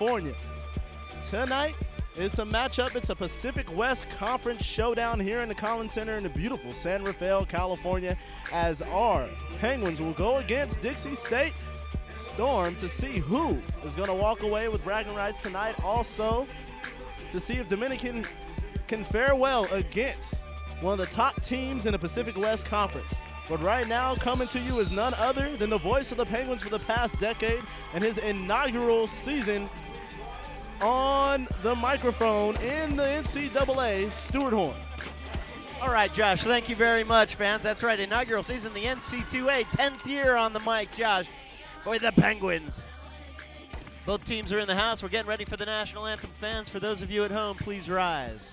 California. Tonight, it's a matchup. It's a Pacific West Conference showdown here in the Collins Center in the beautiful San Rafael, California, as our Penguins will go against Dixie State Storm to see who is going to walk away with bragging rights tonight. Also, to see if Dominican can fare well against one of the top teams in the Pacific West Conference. But right now, coming to you is none other than the voice of the Penguins for the past decade and his inaugural season on the microphone in the NCAA, Stuart Horn. All right, Josh, thank you very much, fans. That's right, inaugural season, the NC2A, 10th year on the mic, Josh, for the Penguins. Both teams are in the house. We're getting ready for the national anthem. Fans, for those of you at home, please rise.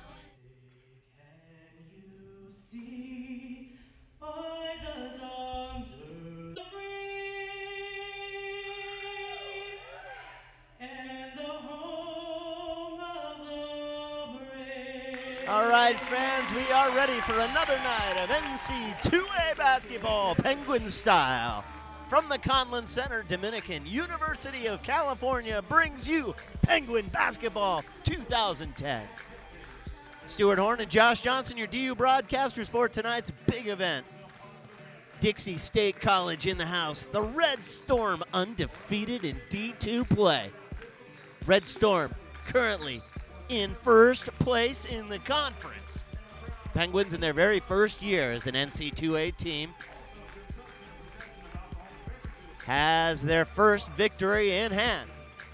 All right, fans, we are ready for another night of NC2A basketball, Penguin style. From the Conlin Center, Dominican University of California brings you Penguin Basketball 2010. Stuart Horn and Josh Johnson, your DU broadcasters for tonight's big event. Dixie State College in the house. The Red Storm undefeated in D2 play. Red Storm currently in first place in the conference. Penguins in their very first year as an NC2A team has their first victory in hand.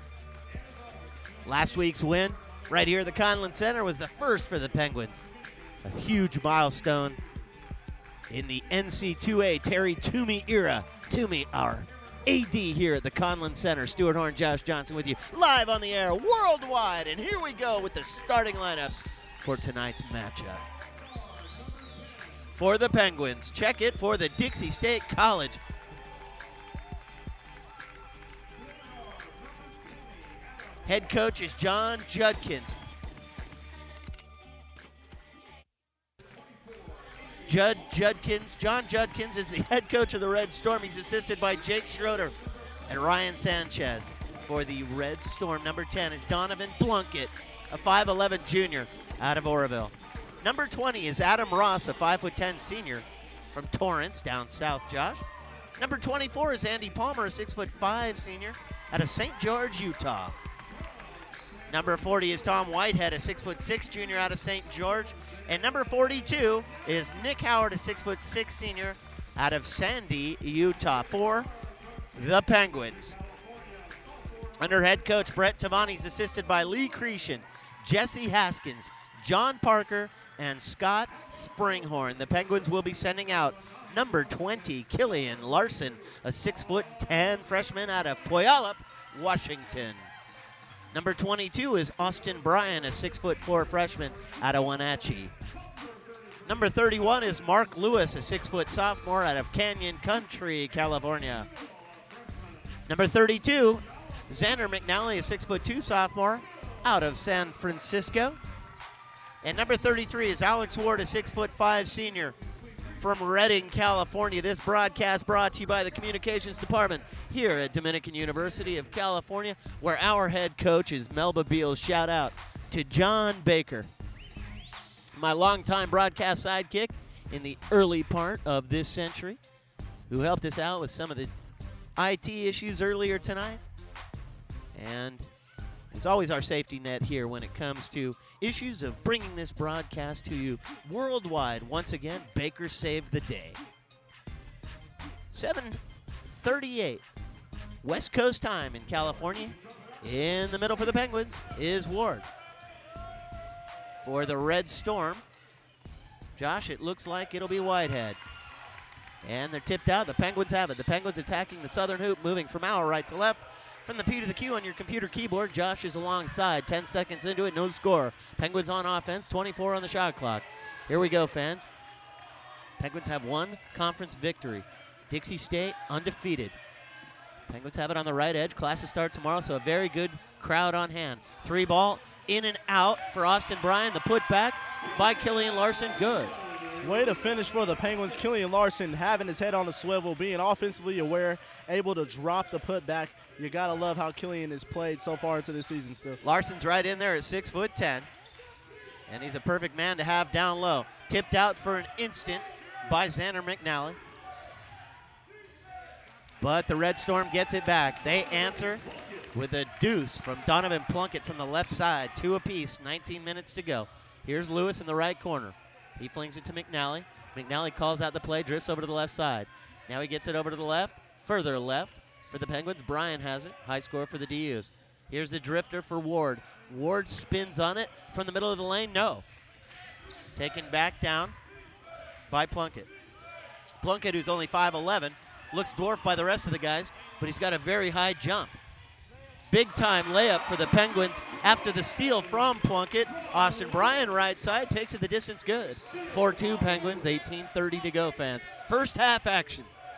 Last week's win right here at the Conlin Center was the first for the Penguins. A huge milestone in the NC2A Terry Toomey era. Toomey, our AD here at the Conlin Center. Stuart Horn, Josh Johnson with you live on the air worldwide. And here we go with the starting lineups for tonight's matchup. For the Penguins, check it for the Dixie State College. Head coach is John Judkins. John Judkins is the head coach of the Red Storm. He's assisted by Jake Schroeder and Ryan Sanchez. For the Red Storm, number 10 is Donovan Plunkett, a 5'11 junior out of Oroville. Number 20 is Adam Ross, a 5'10 senior from Torrance, down south, Josh. Number 24 is Andy Palmer, a 6'5 senior out of St. George, Utah. Number 40 is Tom Whitehead, a 6'6 junior out of St. George. And number 42 is Nick Howard, a 6'6 senior out of Sandy, Utah, for the Penguins. Under head coach Brett Tavani, he's assisted by Lee Cretion, Jesse Haskins, John Parker, and Scott Springhorn. The Penguins will be sending out number 20, Killian Larson, a 6'10 freshman out of Puyallup, Washington. Number 22 is Austin Bryan, a 6'4 freshman out of Wenatchee. Number 31 is Mark Lewis, a 6' sophomore out of Canyon Country, California. Number 32, Xander McNally, a 6'2 sophomore out of San Francisco. And number 33 is Alex Ward, a 6'5 senior from Redding, California. This broadcast brought to you by the Communications Department here at Dominican University of California, where our head coach is Melba Beals. Shout out to John Baker, my longtime broadcast sidekick in the early part of this century, who helped us out with some of the IT issues earlier tonight. And is always our safety net here when it comes to issues of bringing this broadcast to you worldwide. Once again, Baker saved the day. 7:38 West Coast time in California. In the middle for the Penguins is Ward. For the Red Storm, Josh, it looks like it'll be Whitehead. And they're tipped out. The Penguins have it. The Penguins attacking the southern hoop, moving from our right to left. From the P to the Q on your computer keyboard, Josh is alongside. 10 seconds into it, no score. Penguins on offense, 24 on the shot clock. Here we go, fans. Penguins have one conference victory. Dixie State undefeated. Penguins have it on the right edge. Classes start tomorrow, so a very good crowd on hand. 3 ball, in and out for Austin Bryan. The putback by Killian Larson, good. Way to finish for the Penguins. Killian Larson having his head on the swivel, being offensively aware, able to drop the putback. You got to love how Killian has played so far into this season still. Larson's right in there at 6'10", and he's a perfect man to have down low. Tipped out for an instant by Xander McNally. But the Red Storm gets it back. They answer with a deuce from Donovan Plunkett from the left side. 2 apiece, 19 minutes to go. Here's Lewis in the right corner. He flings it to McNally. McNally calls out the play, drifts over to the left side. Now he gets it over to the left, further left for the Penguins. Brian has it. High score for the DUs. Here's the drifter for Ward. Ward spins on it from the middle of the lane. No. Taken back down by Plunkett. Plunkett, who's only 5'11", looks dwarfed by the rest of the guys, but he's got a very high jump. Big-time layup for the Penguins after the steal from Plunkett. Austin Bryan, right side, takes it the distance good. 4-2 Penguins, 18:30 to go, fans. First half action.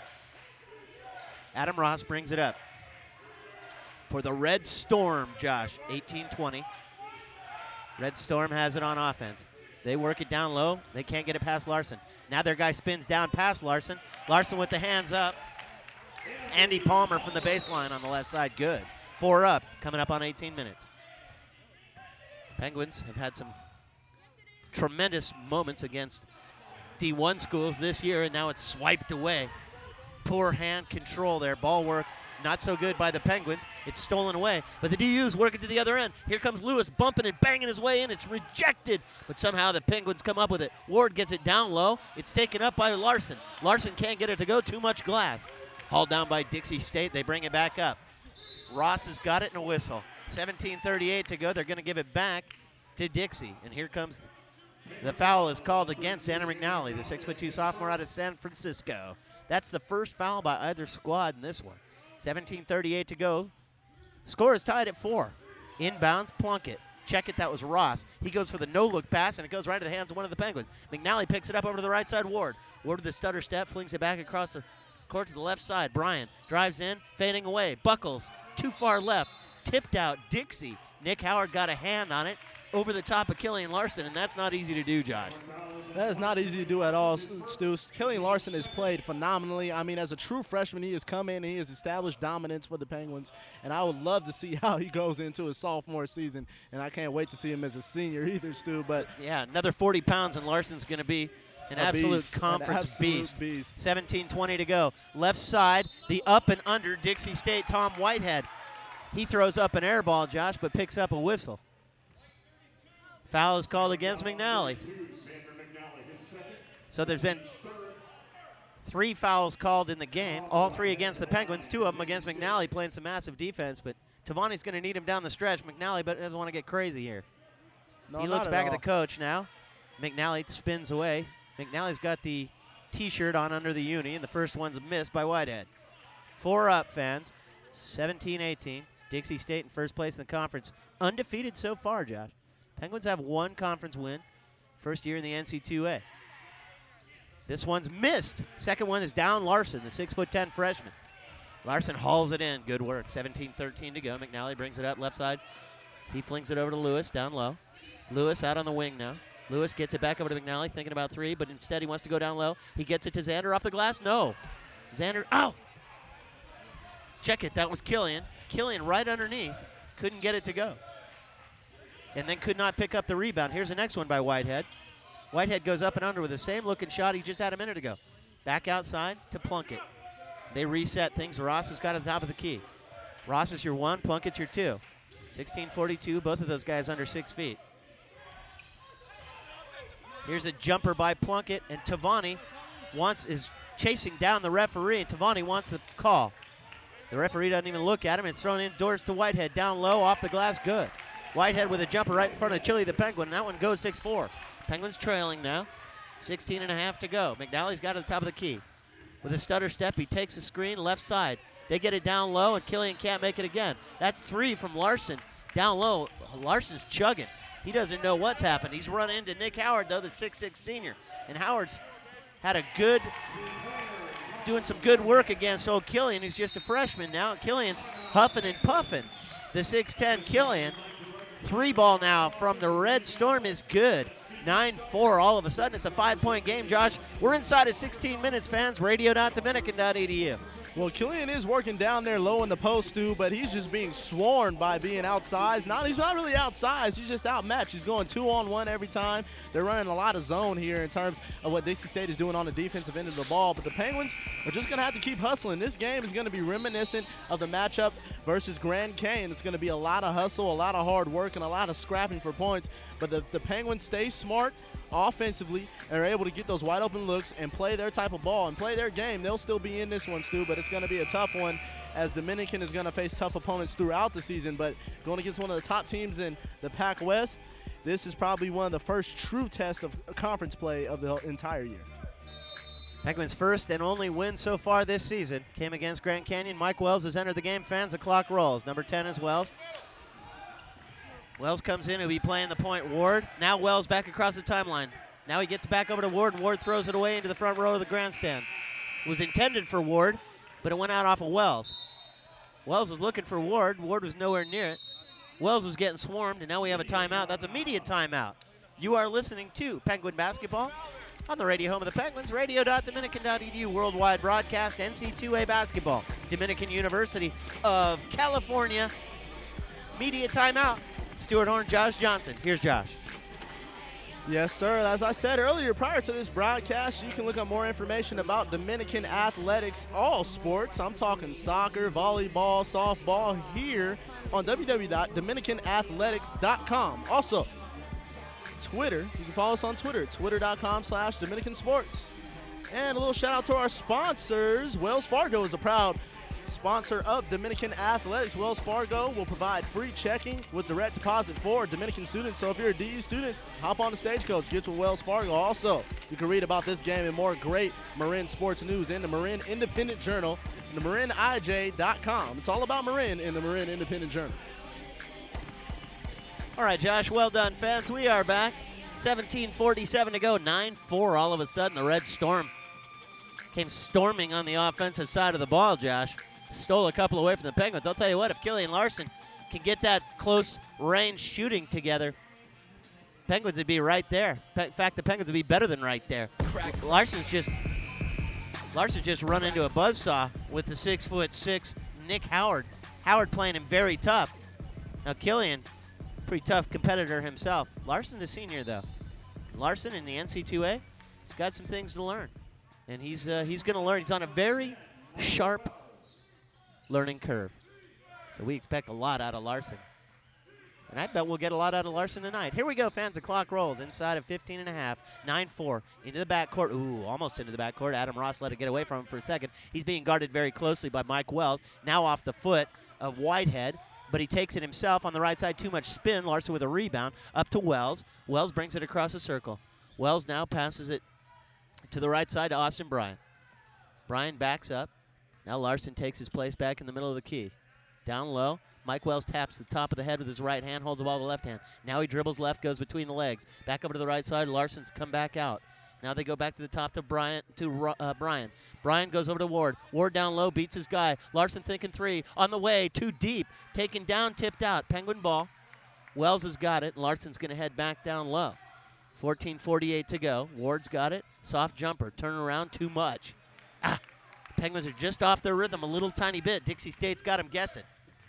Adam Ross brings it up. For the Red Storm, Josh, 18-20. Red Storm has it on offense. They work it down low. They can't get it past Larson. Now their guy spins down past Larson. Larson with the hands up. Andy Palmer from the baseline on the left side, good. 4 up, coming up on 18 minutes. Penguins have had some tremendous moments against D1 schools this year, and now it's swiped away. Poor hand control there. Ball work not so good by the Penguins. It's stolen away, but the DUs work it to the other end. Here comes Lewis bumping and banging his way in. It's rejected, but somehow the Penguins come up with it. Ward gets it down low. It's taken up by Larson. Larson can't get it to go. Too much glass. Hauled down by Dixie State. They bring it back up. Ross has got it in a whistle. 17:38 to go. They're going to give it back to Dixie. And here comes the foul is called against Xander McNally, the 6'2" sophomore out of San Francisco. That's the first foul by either squad in this one. 17:38 to go. Score is tied at 4. Inbounds, Plunkett. Check it, that was Ross. He goes for the no-look pass, and it goes right to the hands of one of the Penguins. McNally picks it up over to the right side, Ward. Ward with the stutter step, flings it back across the court to the left side. Bryan drives in, fading away. Buckles, too far left. Tipped out, Dixie. Nick Howard got a hand on it over the top of Killian Larson, and that's not easy to do, Josh. That is not easy to do at all, Stu. Killian Larson has played phenomenally. I mean, as a true freshman, he has come in and he has established dominance for the Penguins, and I would love to see how he goes into his sophomore season, and I can't wait to see him as a senior either, Stu. But yeah, another 40 pounds, and Larson's going to be an absolute beast, conference beast. 17:20 to go. Left side, the up and under Dixie State, Tom Whitehead. He throws up an air ball, Josh, but picks up a whistle. Foul is called against McNally. So there's been 3 fouls called in the game, all 3 against the Penguins, 2 of them against McNally, playing some massive defense, but Tavani's going to need him down the stretch. McNally but doesn't want to get crazy here. No, he looks back at the coach now. McNally spins away. McNally's got the T-shirt on under the uni, and the first one's missed by Whitehead. 4 up, fans. 17-18. Dixie State in first place in the conference. Undefeated so far, Josh. Penguins have 1 conference win. First year in the NC2A. This one's missed. Second one is down Larson, the 6'10" freshman. Larson hauls it in. Good work. 17-13 to go. McNally brings it up left side. He flings it over to Lewis down low. Lewis out on the wing now. Lewis gets it back over to McNally, thinking about 3, but instead he wants to go down low. He gets it to Xander off the glass. No. Xander, ow! Check it. That was Killian. Killian right underneath. Couldn't get it to go. And then could not pick up the rebound. Here's the next one by Whitehead. Whitehead goes up and under with the same looking shot he just had a minute ago. Back outside to Plunkett. They reset things. Ross has got at the top of the key. Ross is your 1, Plunkett's your 2. 16:42, both of those guys under 6 feet. Here's a jumper by Plunkett, and Tavani is chasing down the referee, and Tavani wants the call. The referee doesn't even look at him. It's thrown indoors to Whitehead. Down low, off the glass, good. Whitehead with a jumper right in front of Chili the Penguin, and that one goes 6-4. Penguins trailing now. 16.5 to go. McNally's got it at the top of the key. With a stutter step, he takes a screen left side. They get it down low, and Killian can't make it again. That's 3 from Larson. Down low, Larson's chugging. He doesn't know what's happened. He's run into Nick Howard, though, the 6'6" senior. And Howard's had doing some good work against old Killian, who's just a freshman now. Killian's huffing and puffing. The 6'10" Killian. 3 ball now from the Red Storm is good. 9-4 all of a sudden. It's a 5-point game, Josh. We're inside of 16 minutes, fans. Radio.dominican.edu. Well, Killian is working down there low in the post, Stu, but he's just being swarmed by being outsized. He's not really outsized. He's just outmatched. He's going 2-on-1 every time. They're running a lot of zone here in terms of what Dixie State is doing on the defensive end of the ball. But the Penguins are just going to have to keep hustling. This game is going to be reminiscent of the matchup versus Grand Cane. It's going to be a lot of hustle, a lot of hard work, and a lot of scrapping for points. But the Penguins stay smart offensively and are able to get those wide open looks and play their type of ball and play their game. They'll still be in this one, Stu, but it's going to be a tough one as Dominican is going to face tough opponents throughout the season. But going against one of the top teams in the Pac West, this is probably one of the first true tests of conference play of the entire year. Penguins' first and only win so far this season came against Grand Canyon. Mike Wells has entered the game. Fans, the clock rolls. Number 10 is Wells. Wells comes in. He'll be playing the point. Ward. Now Wells back across the timeline. Now he gets back over to Ward, and Ward throws it away into the front row of the grandstands. It was intended for Ward, but it went out off of Wells. Wells was looking for Ward. Ward was nowhere near it. Wells was getting swarmed, and now we have a timeout. That's immediate timeout. You are listening to Penguin Basketball on the radio home of the Penguins, radio.dominican.edu, worldwide broadcast, NC2A basketball. Dominican University of California. Media timeout. Stuart Horn, Josh Johnson. Here's Josh. Yes, sir. As I said earlier, prior to this broadcast, you can look up more information about Dominican athletics, all sports. I'm talking soccer, volleyball, softball here on www.dominicanathletics.com. Also, Twitter. You can follow us on Twitter, twitter.com/Dominican Sports. And a little shout out to our sponsors. Wells Fargo is a proud sponsor of Dominican Athletics. Wells Fargo will provide free checking with direct deposit for Dominican students. So if you're a DU student, hop on the Stagecoach, get to Wells Fargo. Also, you can read about this game and more great Marin sports news in the Marin Independent Journal and the MarinIJ.com. It's all about Marin in the Marin Independent Journal. All right, Josh, well done, fans. We are back. 17:47 to go, 9-4 all of a sudden. The Red Storm came storming on the offensive side of the ball, Josh. Stole a couple away from the Penguins. I'll tell you what, if Killian Larson can get that close range shooting together, Penguins would be right there. In fact, the Penguins would be better than right there. Larson's just run into a buzzsaw with the 6'6" Nick Howard. Howard playing him very tough. Now Killian, pretty tough competitor himself. Larson's a senior though. Larson in the NC2A, he's got some things to learn. And he's going to learn. He's on a very sharp learning curve. So we expect a lot out of Larson. And I bet we'll get a lot out of Larson tonight. Here we go, fans. The clock rolls inside of 15 and a half. 9-4 into the backcourt. Ooh, almost into the backcourt. Adam Ross let it get away from him for a second. He's being guarded very closely by Mike Wells. Now off the foot of Whitehead. But he takes it himself on the right side. Too much spin. Larson with a rebound. Up to Wells. Wells brings it across the circle. Wells now passes it to the right side to Austin Bryan. Bryan backs up. Now Larson takes his place back in the middle of the key. Down low, Mike Wells taps the top of the head with his right hand, holds the ball with the left hand. Now he dribbles left, goes between the legs. Back over to the right side, Larson's come back out. Now they go back to the top to Bryan. Bryan goes over to Ward. Ward down low, beats his guy. Larson thinking three. On the way, too deep. Taken down, tipped out. Penguin ball. Wells has got it. Larson's going to head back down low. 14:48 to go. Ward's got it. Soft jumper. Turn around, too much. Penguins are just off their rhythm a little tiny bit. Dixie State's got him guessing.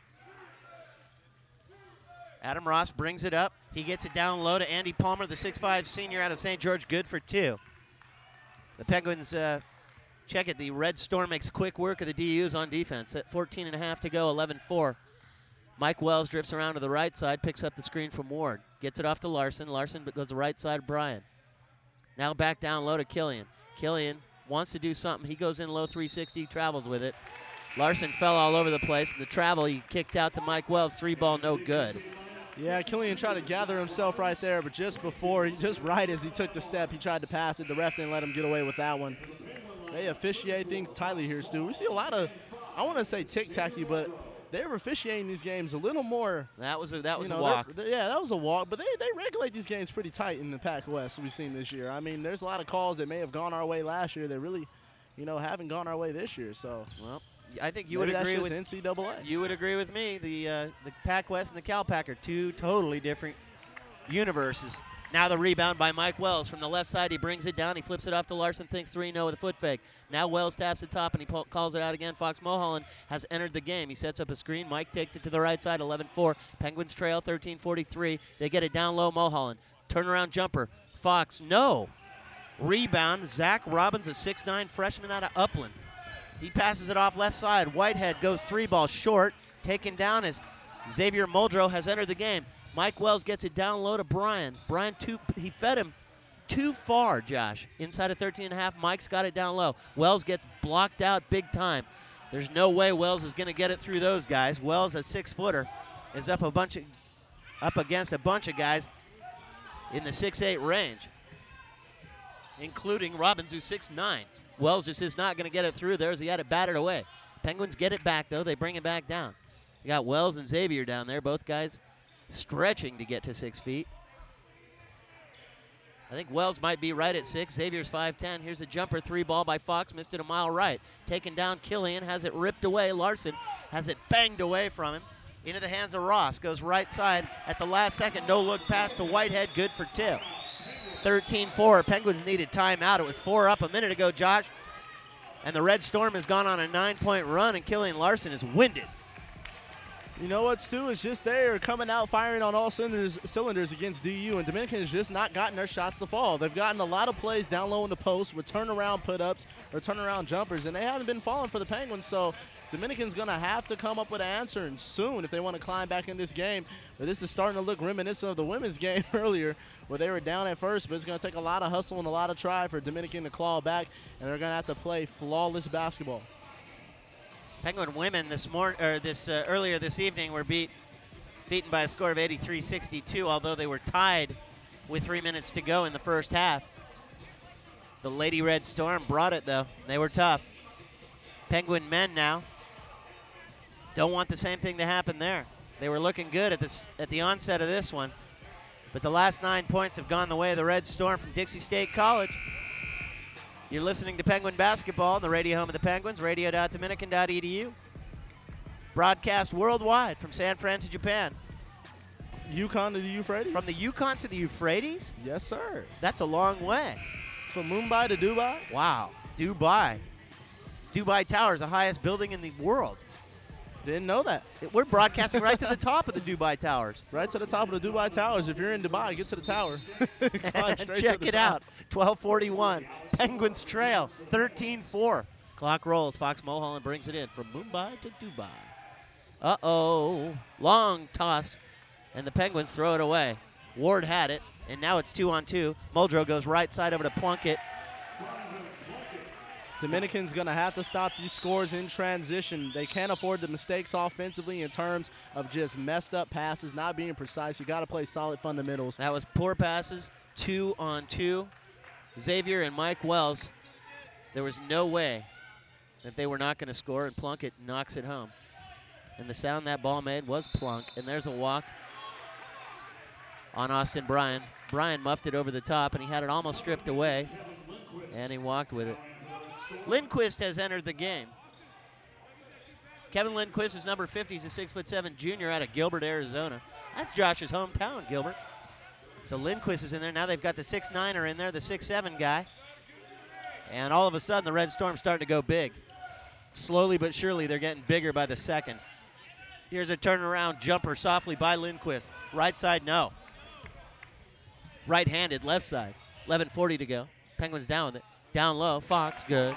Adam Ross brings it up. He gets it down low to Andy Palmer, the 6'5 senior out of St. George. Good for two. The Penguins, check it. The Red Storm makes quick work of the DUs on defense. At 14 and a half to go, 11-4. Mike Wells drifts around to the right side, picks up the screen from Ward. Gets it off to Larson. Larson goes to the right side, Bryan. Now back down low to Killian. Killian wants to do something. He goes in low 360, travels with it. Larson fell all over the place. The travel, he kicked out to Mike Wells. Three ball, no good. Yeah, Killian tried to gather himself right there, but just right as he took the step, he tried to pass it. The ref didn't let him get away with that one. They officiate things tightly here, Stu. We see a lot of, I want to say tic-tacky, but they're officiating these games a little more. That was a walk. Yeah, that was a walk, but they regulate these games pretty tight in the Pac West we've seen this year. I mean, there's a lot of calls that may have gone our way last year that really, haven't gone our way this year. So, well, I think you would agree with NCAA. You would agree with me. The Pac West and the Cal Pac are two totally different universes. Now the rebound by Mike Wells. From the left side, he brings it down. He flips it off to Larson, thinks 3-0 with a foot fake. Now Wells taps the top, and he calls it out again. Fox Mulholland has entered the game. He sets up a screen. Mike takes it to the right side, 11-4. Penguins trail, 13-43. They get it down low, Mulholland. Turnaround jumper. Fox, no. Rebound, Zach Robbins, a 6'9 freshman out of Upland. He passes it off left side. Whitehead goes 3-ball short. Taken down as Xavier Muldrow has entered the game. Mike Wells gets it down low to Brian. Brian, he fed him too far, Josh. Inside of 13.5, Mike's got it down low. Wells gets blocked out big time. There's no way Wells is going to get it through those guys. Wells, a 6-footer, is up against a bunch of guys in the 6'8 range, including Robbins, who's 6'9. Wells just is not going to get it through there as he had it battered away. Penguins get it back, though. They bring it back down. You got Wells and Xavier down there, both guys stretching to get to 6 feet. I think Wells might be right at 6. Xavier's 5'10". Here's a jumper 3-ball by Fox. Missed it a mile right. Taken down Killian. Has it ripped away. Larson has it banged away from him. Into the hands of Ross. Goes right side at the last second. No look pass to Whitehead. Good for 2. 13-4. Penguins needed timeout. It was 4 up a minute ago, Josh. And the Red Storm has gone on a 9-point run, and Killian Larson is winded. You know what, Stu? It's just they are coming out firing on all cylinders against DU, and Dominican has just not gotten their shots to fall. They've gotten a lot of plays down low in the post with turnaround put-ups or turnaround jumpers, and they haven't been falling for the Penguins, so Dominican's going to have to come up with an answer, and soon, if they want to climb back in this game. But this is starting to look reminiscent of the women's game earlier where they were down at first, but it's going to take a lot of hustle and a lot of try for Dominican to claw back, and they're going to have to play flawless basketball. Penguin women earlier this evening were beaten by a score of 83-62, although they were tied with 3 minutes to go in the first half. The Lady Red Storm brought it, though. They were tough. Penguin men now don't want the same thing to happen there. They were looking good at the onset of this one, but the last 9 points have gone the way of the Red Storm from Dixie State College. You're listening to Penguin Basketball, the radio home of the Penguins, radio.dominican.edu. Broadcast worldwide from San Fran to Japan. Yukon to the Euphrates? From the Yukon to the Euphrates? Yes, sir. That's a long way. From Mumbai to Dubai? Wow. Dubai. Dubai Tower is the highest building in the world. Didn't know that. We're broadcasting right to the top of the Dubai Towers. Right to the top of the Dubai Towers. If you're in Dubai, get to the tower. Check it out. 12:41. Penguins trail. 13-4. Clock rolls. Fox Mulholland brings it in from Mumbai to Dubai. Uh-oh. Long toss. And the Penguins throw it away. Ward had it. And now it's 2-on-2. Muldrow goes right side over to Plunkett. Dominican's going to have to stop these scores in transition. They can't afford the mistakes offensively in terms of just messed up passes, not being precise. You got to play solid fundamentals. That was poor passes, 2-on-2. Xavier and Mike Wells, there was no way that they were not going to score, and Plunkett knocks it home. And the sound that ball made was plunk, and there's a walk on Austin Bryan. Bryan muffed it over the top, and he had it almost stripped away, and he walked with it. Lindquist has entered the game. Kevin Lindquist is number 50. He's a 6'7" junior out of Gilbert, Arizona. That's Josh's hometown, Gilbert. So Lindquist is in there. Now they've got the 6'9" in there, the 6'7" guy. And all of a sudden, the Red Storm's starting to go big. Slowly but surely, they're getting bigger by the second. Here's a turnaround jumper softly by Lindquist. Right side, no. Right-handed, left side. 11:40 to go. Penguins down with it. Down low, Fox, good.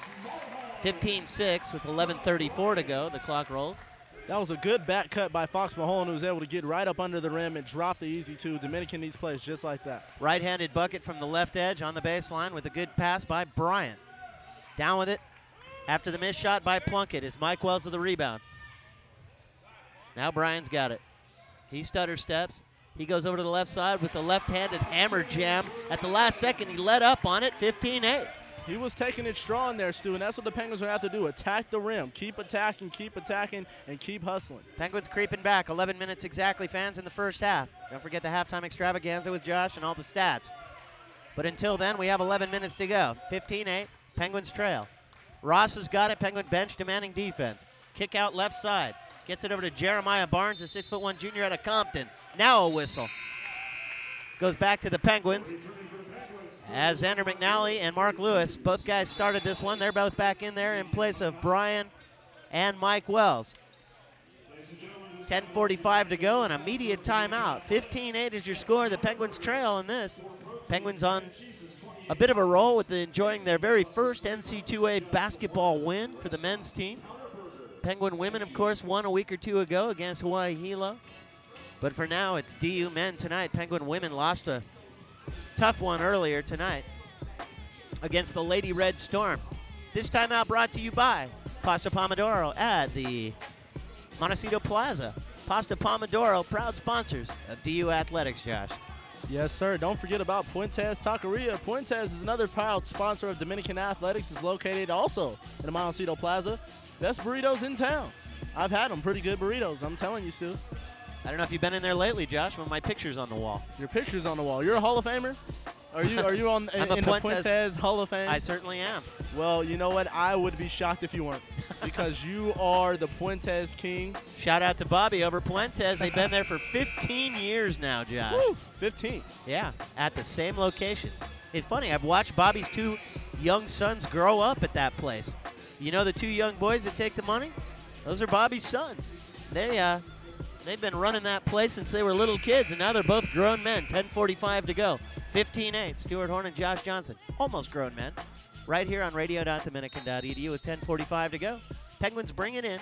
15-6 with 11:34 to go. The clock rolls. That was a good back cut by Fox Mulholland, who was able to get right up under the rim and drop the easy two. Dominican needs plays just like that. Right-handed bucket from the left edge on the baseline with a good pass by Bryant. Down with it after the missed shot by Plunkett is Mike Wells with the rebound. Now Bryant's got it. He stutter steps. He goes over to the left side with the left-handed hammer jam. At the last second, he let up on it, 15-8. He was taking it strong there, Stu, and that's what the Penguins are going to have to do. Attack the rim. Keep attacking, and keep hustling. Penguins creeping back. 11 minutes exactly, fans, in the first half. Don't forget the halftime extravaganza with Josh and all the stats. But until then, we have 11 minutes to go. 15-8, Penguins trail. Ross has got it. Penguin bench demanding defense. Kick out left side. Gets it over to Jeremiah Barnes, a 6'1" junior out of Compton. Now a whistle. goes back to the Penguins. As Xander McNally and Mark Lewis, both guys started this one. They're both back in there in place of Brian and Mike Wells. 10:45 to go, an immediate timeout. 15-8 is your score. The Penguins trail in this. Penguins on a bit of a roll with enjoying their very first NC2A basketball win for the men's team. Penguin women, of course, won a week or two ago against Hawaii Hilo. But for now, it's DU men tonight. Penguin women lost a tough one earlier tonight against the Lady Red Storm. This timeout brought to you by Pasta Pomodoro at the Montecito Plaza. Pasta Pomodoro, proud sponsors of DU Athletics, Josh. Yes, sir. Don't forget about Puentes Taqueria. Puentes is another proud sponsor of Dominican Athletics. It's located also in the Montecito Plaza. Best burritos in town. I've had them. Pretty good burritos. I'm telling you, Stu. I don't know if you've been in there lately, Josh, but my picture's on the wall. Your picture's on the wall. You're a Hall of Famer? Are you on in the Puentes Hall of Fame? I certainly am. Well, you know what? I would be shocked if you weren't, because you are the Puentes king. Shout out to Bobby over Puentes. They've been there for 15 years now, Josh. Woo, 15. Yeah, at the same location. It's funny. I've watched Bobby's two young sons grow up at that place. You know the two young boys that take the money? Those are Bobby's sons. They've been running that place since they were little kids, and now they're both grown men. 10:45 to go. 15-8. Stuart Horn and Josh Johnson. Almost grown men. Right here on radio.dominican.edu with 10:45 to go. Penguins bring it in.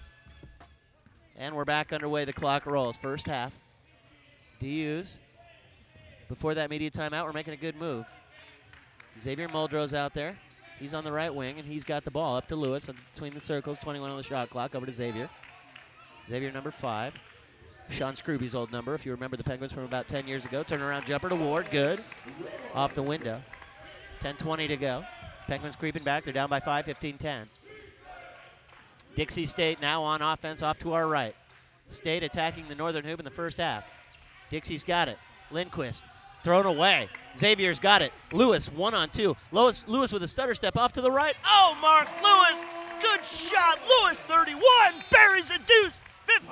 And we're back underway. The clock rolls. First half. DU's. Before that media timeout, we're making a good move. Xavier Muldrow's out there. He's on the right wing, and he's got the ball up to Lewis and between the circles. 21 on the shot clock. Over to Xavier. Xavier, number 5. Sean Scrooby's old number, if you remember the Penguins from about 10 years ago. Turnaround jumper to Ward. Good. Off the window. 10:20 to go. Penguins creeping back. They're down by 5, 15-10. Dixie State now on offense off to our right. State attacking the northern hoop in the first half. Dixie's got it. Lindquist thrown away. Xavier's got it. Lewis 1-on-2. Lewis with a stutter step off to the right. Oh, Mark Lewis. Good shot. Lewis 31. Buries a deuce.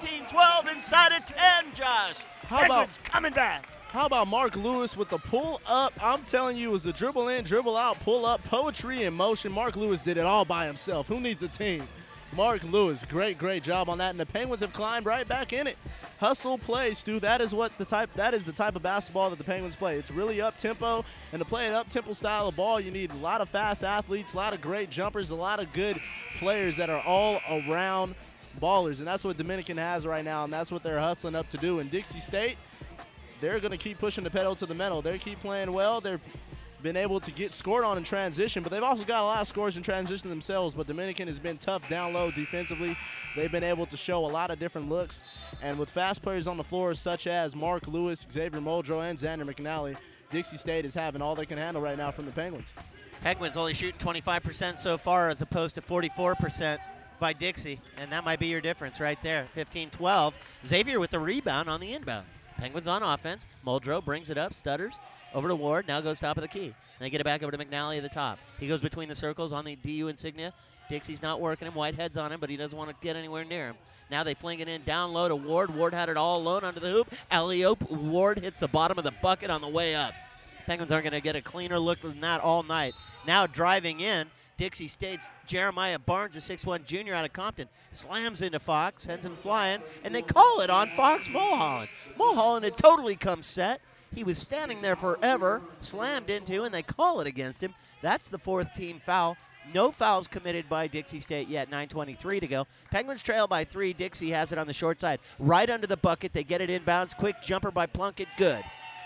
15-12 inside of 10, Josh. Penguins coming back. How about Mark Lewis with the pull up? I'm telling you, it was a dribble in, dribble out, pull up, poetry in motion. Mark Lewis did it all by himself. Who needs a team? Mark Lewis, great job on that. And the Penguins have climbed right back in it. Hustle play, Stu. That is the type of basketball that the Penguins play. It's really up tempo, and to play an up tempo style of ball, you need a lot of fast athletes, a lot of great jumpers, a lot of good players that are all around ballers, and that's what Dominican has right now, and that's what they're hustling up to do. And Dixie State, they're going to keep pushing the pedal to the metal. They keep playing well. They've been able to get scored on in transition, but they've also got a lot of scores in transition themselves. But Dominican has been tough down low defensively. They've been able to show a lot of different looks, and with fast players on the floor such as Mark Lewis, Xavier Muldrow, and Xander McNally, Dixie State is having all they can handle right now from the Penguins. Penguins only shooting 25% so far as opposed to 44% by Dixie, and that might be your difference right there. 15-12. Xavier with the rebound on the inbound. Penguins on offense. Muldrow brings it up, stutters, over to Ward, now goes top of the key. And they get it back over to McNally at the top. He goes between the circles on the DU insignia. Dixie's not working him. Whitehead's on him, but he doesn't want to get anywhere near him. Now they fling it in down low to Ward. Ward had it all alone under the hoop. Alley-oop. Ward hits the bottom of the bucket on the way up. Penguins aren't going to get a cleaner look than that all night. Now driving in, Dixie State's Jeremiah Barnes, a 6'1 junior out of Compton, slams into Fox, sends him flying, and they call it on Fox Mulholland. Mulholland had totally come set. He was standing there forever, slammed into, and they call it against him. That's the 4th team foul. No fouls committed by Dixie State yet. 9:23 to go. Penguins trail by 3. Dixie has it on the short side. Right under the bucket. They get it inbounds. Quick jumper by Plunkett. Good.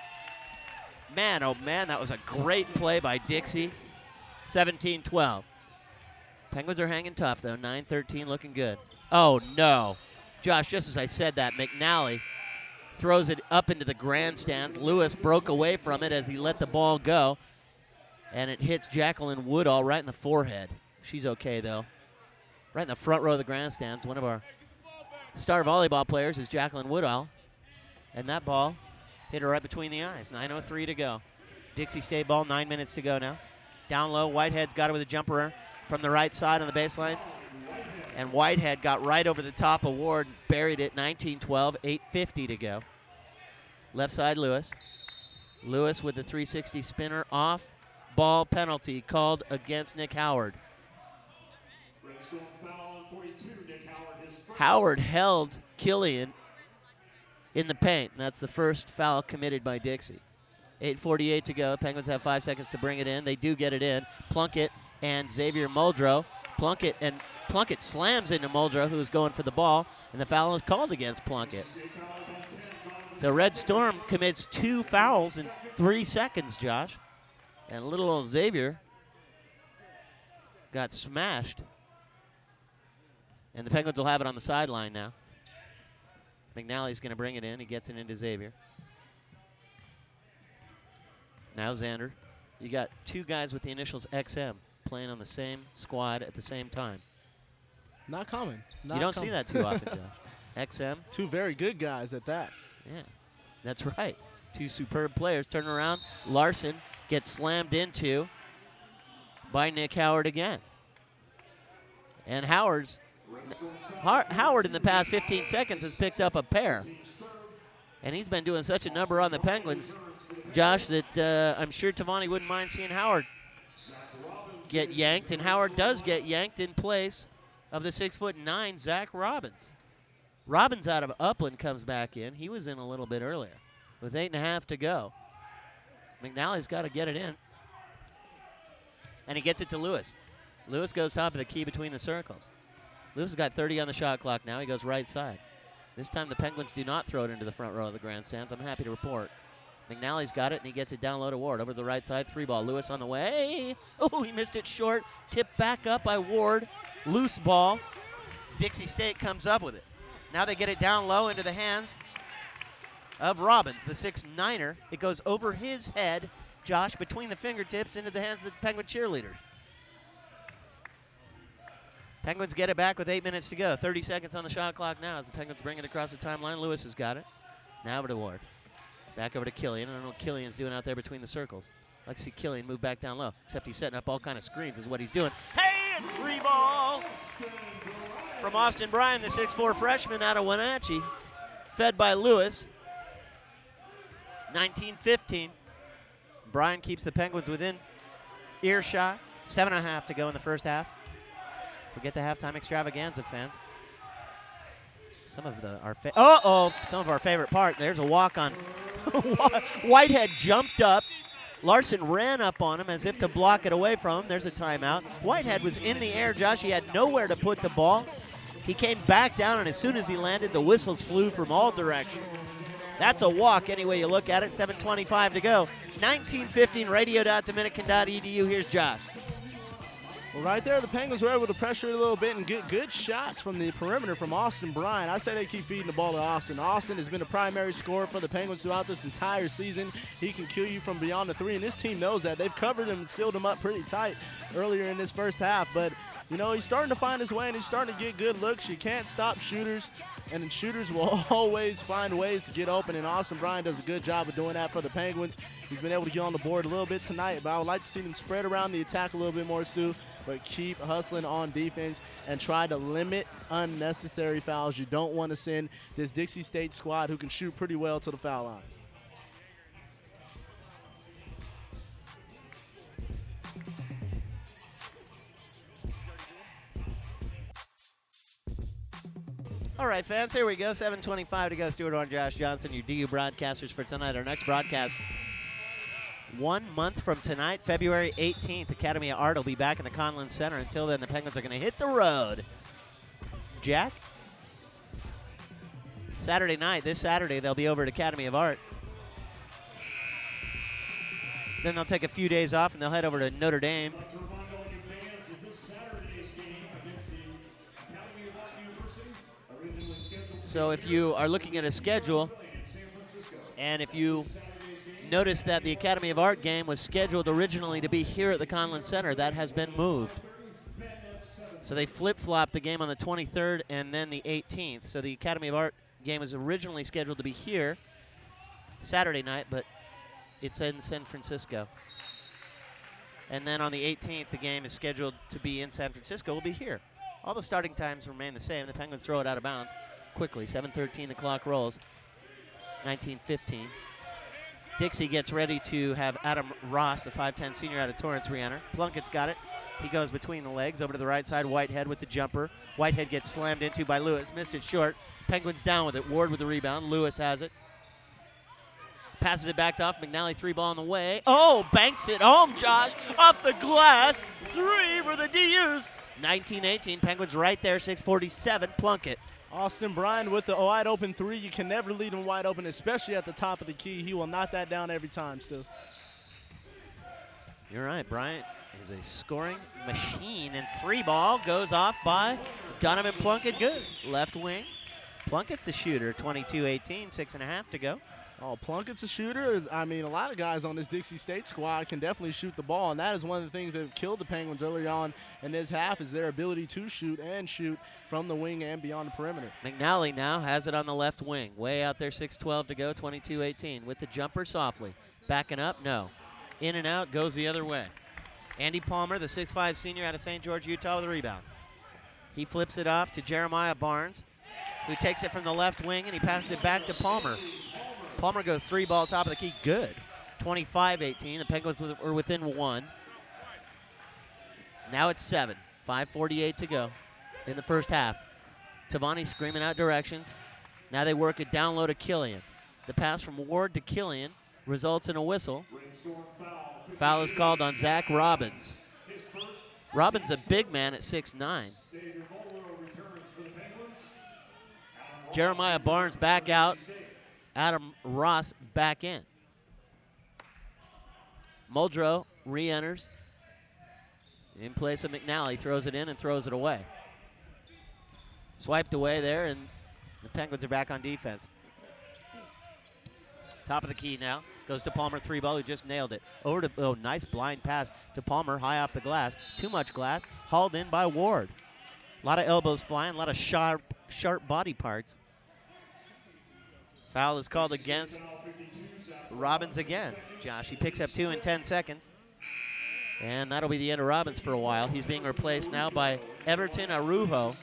Man, oh man, that was a great play by Dixie. 17-12. Penguins are hanging tough, though. 9-13 looking good. Oh, no. Josh, just as I said that, McNally throws it up into the grandstands. Lewis broke away from it as he let the ball go. And it hits Jacqueline Woodall right in the forehead. She's okay, though. Right in the front row of the grandstands. One of our star volleyball players is Jacqueline Woodall. And that ball hit her right between the eyes. 9:03 to go. Dixie State ball, 9 minutes to go now. Down low, Whitehead's got it with a jumper from the right side on the baseline. And Whitehead got right over the top of Ward, buried it. 19-12, 8:50 to go. Left side, Lewis. Lewis with the 360 spinner off. Ball penalty called against Nick Howard. Howard held Killian in the paint. That's the first foul committed by Dixie. 8:48 to go. Penguins have 5 seconds to bring it in. They do get it in. Plunkett and Xavier Muldrow. Plunkett slams into Muldrow, who's going for the ball, and the foul is called against Plunkett. So Red Storm commits 2 fouls in 3 seconds, Josh. And little old Xavier got smashed. And the Penguins will have it on the sideline now. McNally's going to bring it in. He gets it into Xavier. Now Xander. You got 2 guys with the initials XM playing on the same squad at the same time. Not common. You don't see that too often, Josh. XM. 2 very good guys at that. Yeah, that's right. 2 superb players. Turn around. Larson gets slammed into by Nick Howard again. And Howard in the past 15 seconds has picked up a pair. And he's been doing such a number on the Penguins, Josh, that I'm sure Tavani wouldn't mind seeing Howard get yanked. And Howard does get yanked in place of the 6'9" Zach Robbins. Robbins out of Upland comes back in. He was in a little bit earlier with 8.5 to go. McNally's got to get it in. And he gets it to Lewis. Lewis goes top of the key between the circles. Lewis has got 30 on the shot clock now. He goes right side. This time the Penguins do not throw it into the front row of the grandstands. I'm happy to report. McNally's got it, and he gets it down low to Ward. Over to the right side, 3-ball. Lewis on the way. Oh, he missed it short. Tipped back up by Ward. Loose ball. Dixie State comes up with it. Now they get it down low into the hands of Robbins, the 6'9"er. It goes over his head, Josh, between the fingertips into the hands of the Penguin cheerleaders. Penguins get it back with 8 minutes to go. 30 seconds on the shot clock now as the Penguins bring it across the timeline. Lewis has got it. Now over to Ward. Back over to Killian. I don't know what Killian's doing out there between the circles. I'd like to see Killian move back down low, except he's setting up all kind of screens is what he's doing. Hey, a 3-ball from Austin Bryan, the 6'4" freshman out of Wenatchee. Fed by Lewis. 19-15. Bryan keeps the Penguins within earshot. 7.5 to go in the first half. Forget the halftime extravaganza, fans. Some of our favorite part. There's a walk on. Whitehead jumped up. Larson ran up on him as if to block it away from him. There's a timeout. Whitehead was in the air, Josh. He had nowhere to put the ball. He came back down, and as soon as he landed, the whistles flew from all directions. That's a walk any way you look at it. 7:25 to go. 19-15, radio.dominican.edu. Here's Josh. Well, right there, the Penguins were able to pressure it a little bit and get good shots from the perimeter from Austin Bryan. I say they keep feeding the ball to Austin. Austin has been a primary scorer for the Penguins throughout this entire season. He can kill you from beyond the 3, and this team knows that. They've covered him and sealed him up pretty tight earlier in this first half. But, you know, he's starting to find his way, and he's starting to get good looks. You can't stop shooters, and shooters will always find ways to get open, and Austin Bryan does a good job of doing that for the Penguins. He's been able to get on the board a little bit tonight, but I would like to see them spread around the attack a little bit more, Stu, but keep hustling on defense and try to limit unnecessary fouls. You don't want to send this Dixie State squad, who can shoot pretty well, to the foul line. All right, fans, here we go. 7:25 to go. Stuart Horn, Josh Johnson, your DU broadcasters for tonight. Our next broadcast, 1 month from tonight, February 18th. Academy of Art will be back in the Conlin Center. Until then, the Penguins are going to hit the road. Jack? Saturday night, this Saturday, they'll be over at Academy of Art. Then they'll take a few days off, and they'll head over to Notre Dame. So if you are looking at a schedule, and if you notice that the Academy of Art game was scheduled originally to be here at the Conlin Center, that has been moved. So they flip-flopped the game on the 23rd and then the 18th. So the Academy of Art game was originally scheduled to be here Saturday night, but it's in San Francisco. And then on the 18th, the game is scheduled to be in San Francisco. We'll be here. All the starting times remain the same. The Penguins throw it out of bounds quickly. 7:13, the clock rolls. 19-15. Dixie gets ready to have Adam Ross, the 5'10 senior out of Torrance, re-enter. Plunkett's got it. He goes between the legs over to the right side. Whitehead with the jumper. Whitehead gets slammed into by Lewis. Missed it short. Penguins down with it. Ward with the rebound. Lewis has it. Passes it back off. McNally 3-ball on the way. Oh, banks it home, Josh. Off the glass. 3 for the DUs. 19-18. Penguins right there. 6:47. Plunkett. Austin Bryan with the wide open 3. You can never leave him wide open, especially at the top of the key. He will knock that down every time still. You're right. Bryant is a scoring machine. And 3-ball goes off by Donovan Plunkett. Good. Left wing. Plunkett's a shooter. 22-18. 6.5 to go. Oh, Plunkett's a shooter. I mean, a lot of guys on this Dixie State squad can definitely shoot the ball, and that is one of the things that have killed the Penguins early on in this half is their ability to shoot from the wing and beyond the perimeter. McNally now has it on the left wing. Way out there, 6:12 to go, 22-18. With the jumper softly. Backing up, no. In and out, goes the other way. Andy Palmer, the 6'5 senior out of St. George, Utah, with a rebound. He flips it off to Jeremiah Barnes, who takes it from the left wing, and he passes it back to Palmer. Palmer goes 3-ball top of the key. Good. 25-18. The Penguins were within 1. Now it's 7. 5:48 to go in the first half. Tavani screaming out directions. Now they work it down low to Killian. The pass from Ward to Killian results in a whistle. Foul is called on Zach Robbins. Robbins a big man at 6'9". Jeremiah Barnes back out. Adam Ross back in. Muldrow re-enters. In place of McNally, throws it in and throws it away. Swiped away there, and the Penguins are back on defense. Top of the key now. Goes to Palmer, 3-ball, who just nailed it. Over to, nice blind pass to Palmer, high off the glass. Too much glass, hauled in by Ward. A lot of elbows flying, a lot of sharp body parts. Foul is called against Robbins again. Josh, he picks up 2 in 10 seconds. And that'll be the end of Robbins for a while. He's being replaced now by Everton Arujo.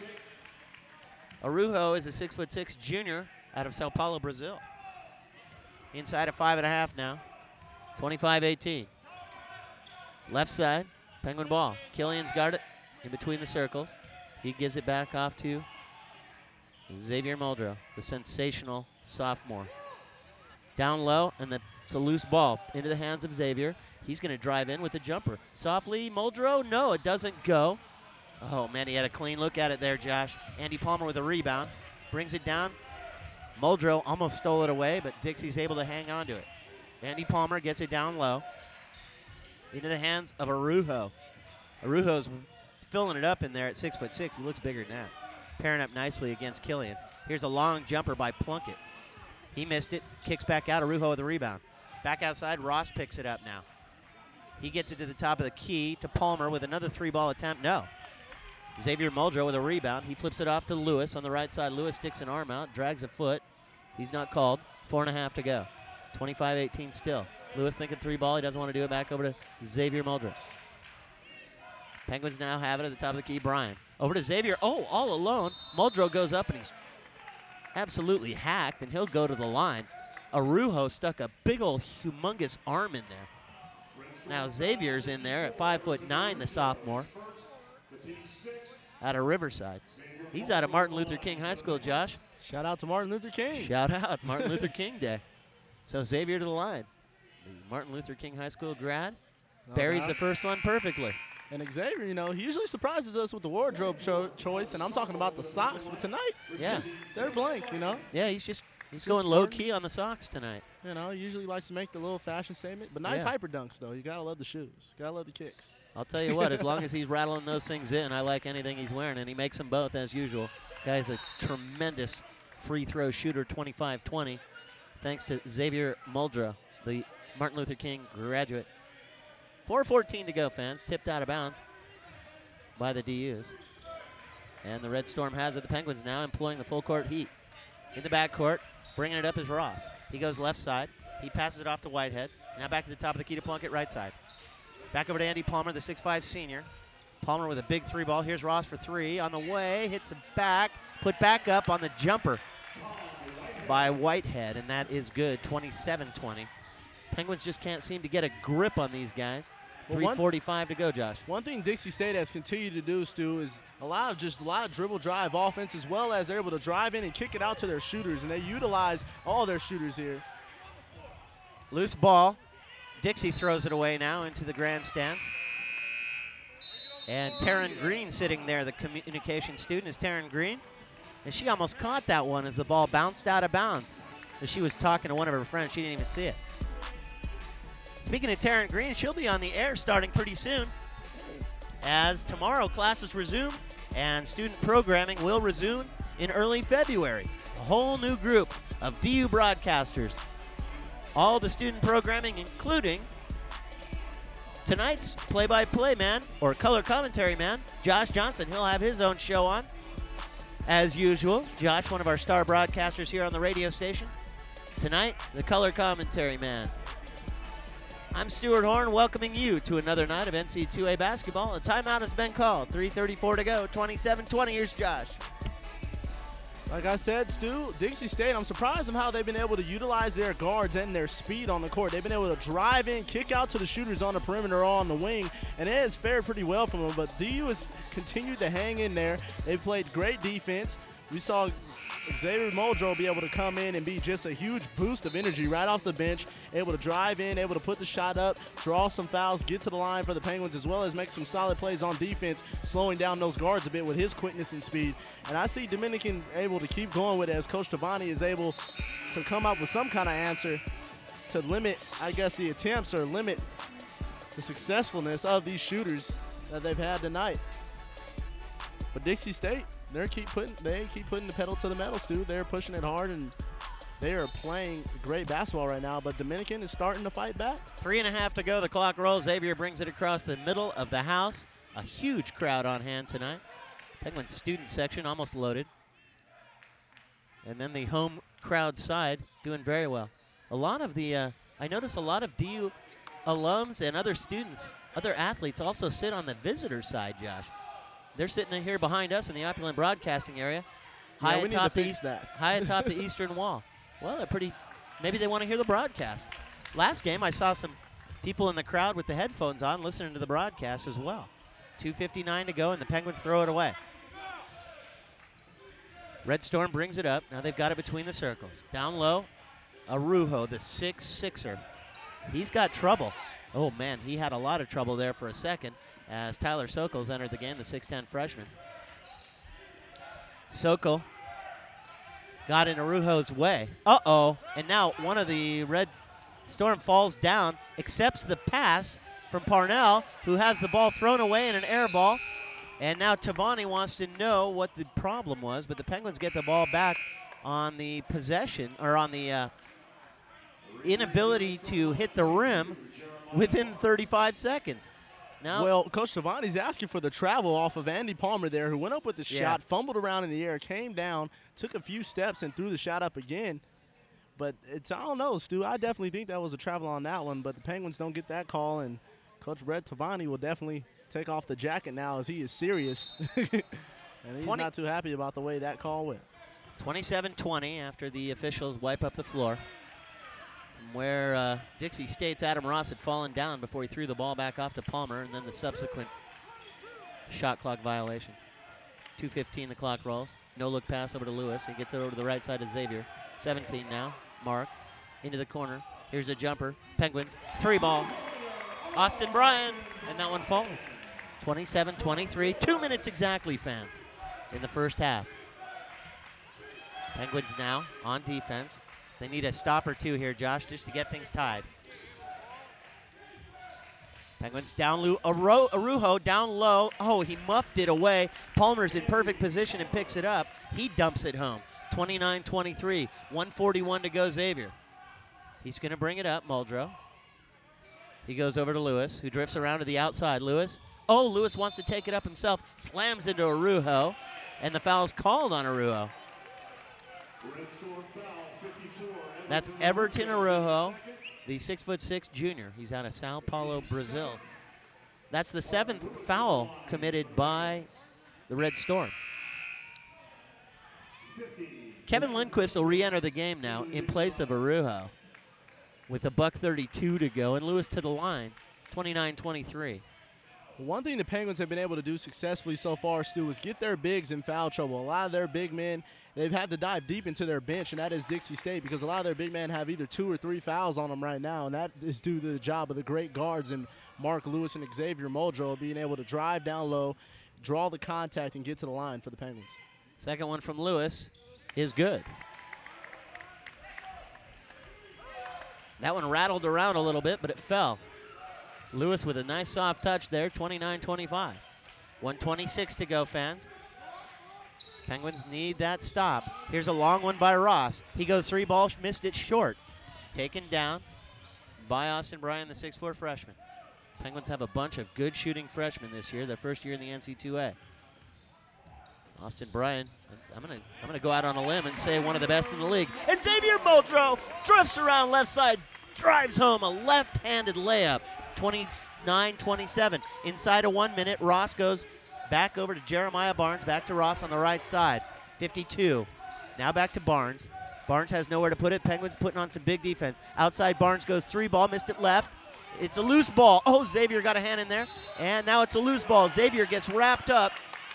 Arujo is a 6'6" junior out of Sao Paulo, Brazil. Inside of 5.5 now. 25-18. Left side, Penguin ball. Killian's got it in between the circles. He gives it back off to Xavier Muldrow, the sensational sophomore. Down low, and it's a loose ball into the hands of Xavier. He's going to drive in with the jumper. Softly, Muldrow, no, it doesn't go. Oh, man, he had a clean look at it there, Josh. Andy Palmer with a rebound. Brings it down. Muldrow almost stole it away, but Dixie's able to hang on to it. Andy Palmer gets it down low. Into the hands of Arujo. Arujo's filling it up in there at 6'6". He looks bigger than that. Pairing up nicely against Killian. Here's a long jumper by Plunkett. He missed it. Kicks back out. Arujo with the rebound. Back outside. Ross picks it up now. He gets it to the top of the key to Palmer with another 3-ball attempt. No. Xavier Muldrow with a rebound. He flips it off to Lewis on the right side. Lewis sticks an arm out. Drags a foot. He's not called. 4.5 to go. 25-18 still. Lewis thinking 3-ball. He doesn't want to do it. Back over to Xavier Muldrow. Penguins now have it at the top of the key. Bryan. Over to Xavier. Oh, all alone. Muldrow goes up, and he's absolutely hacked, and he'll go to the line. Arujo stuck a big old humongous arm in there. Now Xavier's in there at 5'9", the sophomore, out of Riverside. He's out of Martin Luther King High School, Josh. Shout out to Martin Luther King. Shout out, Martin Luther King Day. So Xavier to the line. The Martin Luther King High School grad buries the first one perfectly. And Xavier, you know, he usually surprises us with the wardrobe choice, and I'm talking about the socks. But tonight, they're blank, you know? Yeah, he's going low-key on the socks tonight. You know, he usually likes to make the little fashion statement. But nice hyper dunks, though. You got to love the shoes. Got to love the kicks. I'll tell you what, as long as he's rattling those things in, I like anything he's wearing, and he makes them both as usual. Guy's a tremendous free throw shooter, 25-20, thanks to Xavier Muldrow, the Martin Luther King graduate. 4:14 to go, fans. Tipped out of bounds by the DUs. And the Red Storm has it. The Penguins now employing the full court heat. In the backcourt, bringing it up is Ross. He goes left side. He passes it off to Whitehead. Now back to the top of the key to Plunkett, right side. Back over to Andy Palmer, the 6'5 senior. Palmer with a big 3-ball. Here's Ross for 3. On the way, hits the back. Put back up on the jumper by Whitehead, and that is good, 27-20. Penguins just can't seem to get a grip on these guys. Well, 3:45 to go, Josh. One thing Dixie State has continued to do, Stu, is a lot of dribble drive offense, as well as they're able to drive in and kick it out to their shooters, and they utilize all their shooters here. Loose ball. Dixie throws it away now into the grandstands. And Taryn Green sitting there, the communication student, is Taryn Green. And she almost caught that one as the ball bounced out of bounds. As she was talking to one of her friends, she didn't even see it. Speaking of Taryn Green, she'll be on the air starting pretty soon. As tomorrow classes resume and student programming will resume in early February. A whole new group of DU broadcasters. All the student programming, including tonight's play-by-play man, or color commentary man, Josh Johnson. He'll have his own show on. As usual, Josh, one of our star broadcasters here on the radio station. Tonight, the color commentary man. I'm Stuart Horn, welcoming you to another night of NC2A basketball. A timeout has been called. 3:34 to go, 27-20. Here's Josh. Like I said, Stu, Dixie State, I'm surprised at how they've been able to utilize their guards and their speed on the court. They've been able to drive in, kick out to the shooters on the perimeter or on the wing, and it has fared pretty well for them. But DU has continued to hang in there. They've played great defense. We saw Xavier Muldrow be able to come in and be just a huge boost of energy right off the bench, able to drive in, able to put the shot up, draw some fouls, get to the line for the Penguins, as well as make some solid plays on defense, slowing down those guards a bit with his quickness and speed. And I see Dominican able to keep going with it as Coach Tavani is able to come up with some kind of answer to limit, I guess, the attempts or limit the successfulness of these shooters that they've had tonight. But Dixie State, they keep putting the pedal to the metal, Stu. They're pushing it hard, and they are playing great basketball right now. But Dominican is starting to fight back. 3:30 to go. The clock rolls. Xavier brings it across the middle of the house. A huge crowd on hand tonight. Penguins student section almost loaded. And then the home crowd side doing very well. A lot of the, I notice a lot of DU alums and other students, other athletes also sit on the visitor side, Josh. They're sitting in here behind us in the opulent broadcasting area, high atop the eastern wall. Well, they're pretty. Maybe they want to hear the broadcast. Last game, I saw some people in the crowd with the headphones on listening to the broadcast as well. 2:59 to go, and the Penguins throw it away. Red Storm brings it up. Now they've got it between the circles. Down low, Arujo, the 6'6"er. He's got trouble. Oh, man, he had a lot of trouble there for a second as Tyler Sokol entered the game, the 6'10 freshman. Sokol got in Arujo's way. Uh-oh. And now one of the Red Storm falls down, accepts the pass from Parnell, who has the ball thrown away in an air ball. And now Tavani wants to know what the problem was, but the Penguins get the ball back on the possession, or on the inability to hit the rim within 35 seconds. Now, well, Coach Tavani's asking for the travel off of Andy Palmer there, who went up with the shot, fumbled around in the air, came down, took a few steps, and threw the shot up again. But I don't know, Stu. I definitely think that was a travel on that one, but the Penguins don't get that call, and Coach Brett Tavani will definitely take off the jacket now as he is serious. And he's not too happy about the way that call went. 27-20 after the officials wipe up the floor. Where Dixie State's Adam Ross had fallen down before he threw the ball back off to Palmer, and then the subsequent shot clock violation. 2:15 the clock rolls. No look pass over to Lewis. He gets it over to the right side of Xavier. 17 now. Mark into the corner. Here's a jumper. Penguins. 3-ball. Austin Bryan. And that one falls. 27-23. 2 minutes exactly, fans, in the first half. Penguins now on defense. They need a stop or two here, Josh, just to get things tied. Penguins down low. Arujo down low. Oh, he muffed it away. Palmer's in perfect position and picks it up. He dumps it home. 29-23. 1:41 to go, Xavier. He's going to bring it up, Muldrow. He goes over to Lewis, who drifts around to the outside. Lewis. Oh, Lewis wants to take it up himself. Slams into Arujo. And the foul's called on Arujo. That's Everton Arujo, the 6'6" junior. He's out of Sao Paulo, Brazil. That's the 7th foul committed by the Red Storm. Kevin Lindquist will re-enter the game now in place of Arujo. with a $1:32 to go, and Lewis to the line, 29-23. One thing the Penguins have been able to do successfully so far, Stu, is get their bigs in foul trouble. A lot of their big men, they've had to dive deep into their bench, and that is Dixie State, because a lot of their big men have either 2 or 3 fouls on them right now, and that is due to the job of the great guards and Mark Lewis and Xavier Muldrow being able to drive down low, draw the contact, and get to the line for the Penguins. Second one from Lewis is good. That one rattled around a little bit, but it fell. Lewis with a nice soft touch there, 29-25. 1:26 to go, fans. Penguins need that stop. Here's a long one by Ross. He goes 3 balls, missed it short. Taken down by Austin Bryan, the 6'4" freshman. Penguins have a bunch of good shooting freshmen this year, their first year in the NC2A. Austin Bryan, I'm gonna go out on a limb and say one of the best in the league. And Xavier Muldrow drifts around left side, drives home a left-handed layup. 29-27. Inside of 1 minute, Ross goes back over to Jeremiah Barnes, back to Ross on the right side. 52. Now back to Barnes. Barnes has nowhere to put it. Penguins putting on some big defense. Outside, Barnes goes 3 ball, missed it left. It's a loose ball. Oh, Xavier got a hand in there. And now it's a loose ball. Xavier gets wrapped up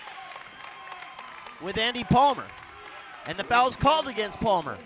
with Andy Palmer. And the foul is called against Palmer.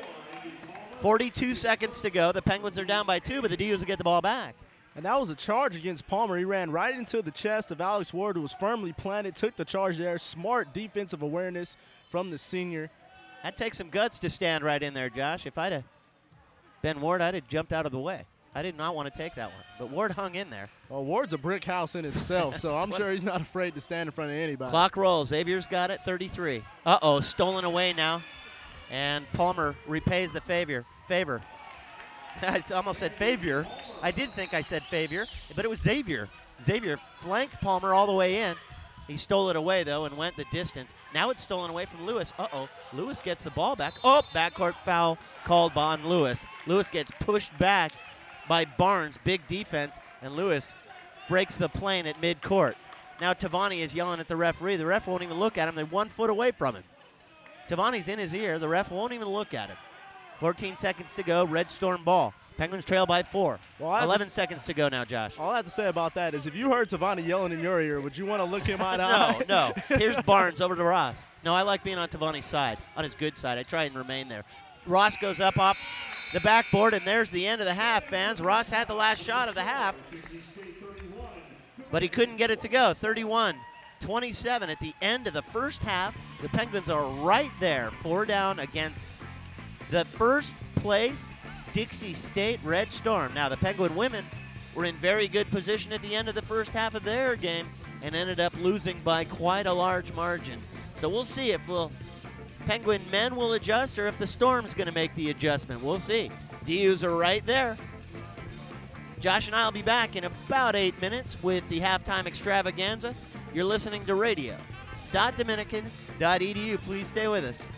42 seconds to go. The Penguins are down by 2, but the Dews will get the ball back. And that was a charge against Palmer. He ran right into the chest of Alex Ward, who was firmly planted, took the charge there. Smart defensive awareness from the senior. That takes some guts to stand right in there, Josh. If I'd have been Ward, I'd have jumped out of the way. I did not want to take that one, but Ward hung in there. Well, Ward's a brick house in himself, so I'm sure he's not afraid to stand in front of anybody. Clock rolls. Xavier's got it, 33. Uh-oh, stolen away now. And Palmer repays the favor. I almost said favor. I did think I said favor, but it was Xavier. Xavier flanked Palmer all the way in. He stole it away, though, and went the distance. Now it's stolen away from Lewis. Uh-oh. Lewis gets the ball back. Oh, backcourt foul called on Lewis. Lewis gets pushed back by Barnes. Big defense, and Lewis breaks the plane at midcourt. Now Tavani is yelling at the referee. The ref won't even look at him. They're 1 foot away from him. Tavani's in his ear. The ref won't even look at him. 14 seconds to go. Red Storm ball. Penguins trail by 4. Well, 11 seconds to go now, Josh. All I have to say about that is if you heard Tavani yelling in your ear, would you want to look him eye to eye? No. Here's Barnes over to Ross. No, I like being on Tavani's side, on his good side. I try and remain there. Ross goes up off the backboard, and there's the end of the half, fans. Ross had the last shot of the half, but he couldn't get it to go. 31-27 at the end of the first half. The Penguins are right there, 4 down against the first place Dixie State Red Storm. Now, the Penguin women were in very good position at the end of the first half of their game and ended up losing by quite a large margin. So we'll see if Penguin men will adjust or if the Storm's going to make the adjustment. We'll see. DUs are right there. Josh and I will be back in about 8 minutes with the halftime extravaganza. You're listening to radio.dominican.edu. Please stay with us.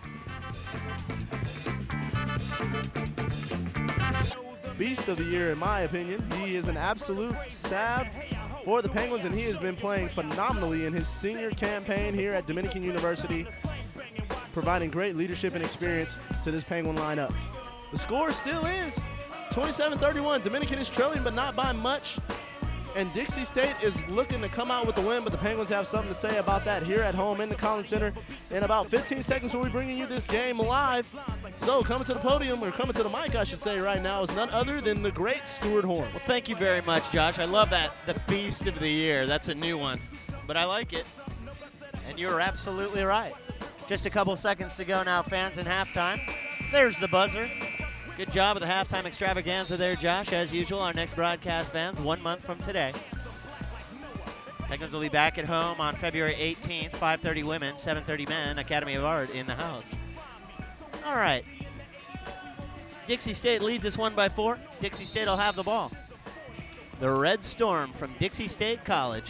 Beast of the year, in my opinion. He is an absolute salve for the Penguins, and he has been playing phenomenally in his senior campaign here at Dominican University, providing great leadership and experience to this Penguin lineup. The score still is 27-31. Dominican is trailing, but not by much. And Dixie State is looking to come out with the win, but the Penguins have something to say about that here at home in the Collins Center. In about 15 seconds, we'll be bringing you this game live. So coming to the podium, or coming to the mic, I should say, right now, is none other than the great Stuart Horn. Well, thank you very much, Josh. I love that, the Beast of the Year. That's a new one, but I like it. And you're absolutely right. Just a couple seconds to go now, fans, in halftime. There's the buzzer. Good job with the halftime extravaganza there, Josh. As usual, our next broadcast, fans, 1 month from today. Penguins will be back at home on February 18th, 5:30 women, 7:30 men, Academy of Art in the house. All right. Dixie State leads us 1 by 4. Dixie State will have the ball. The Red Storm from Dixie State College.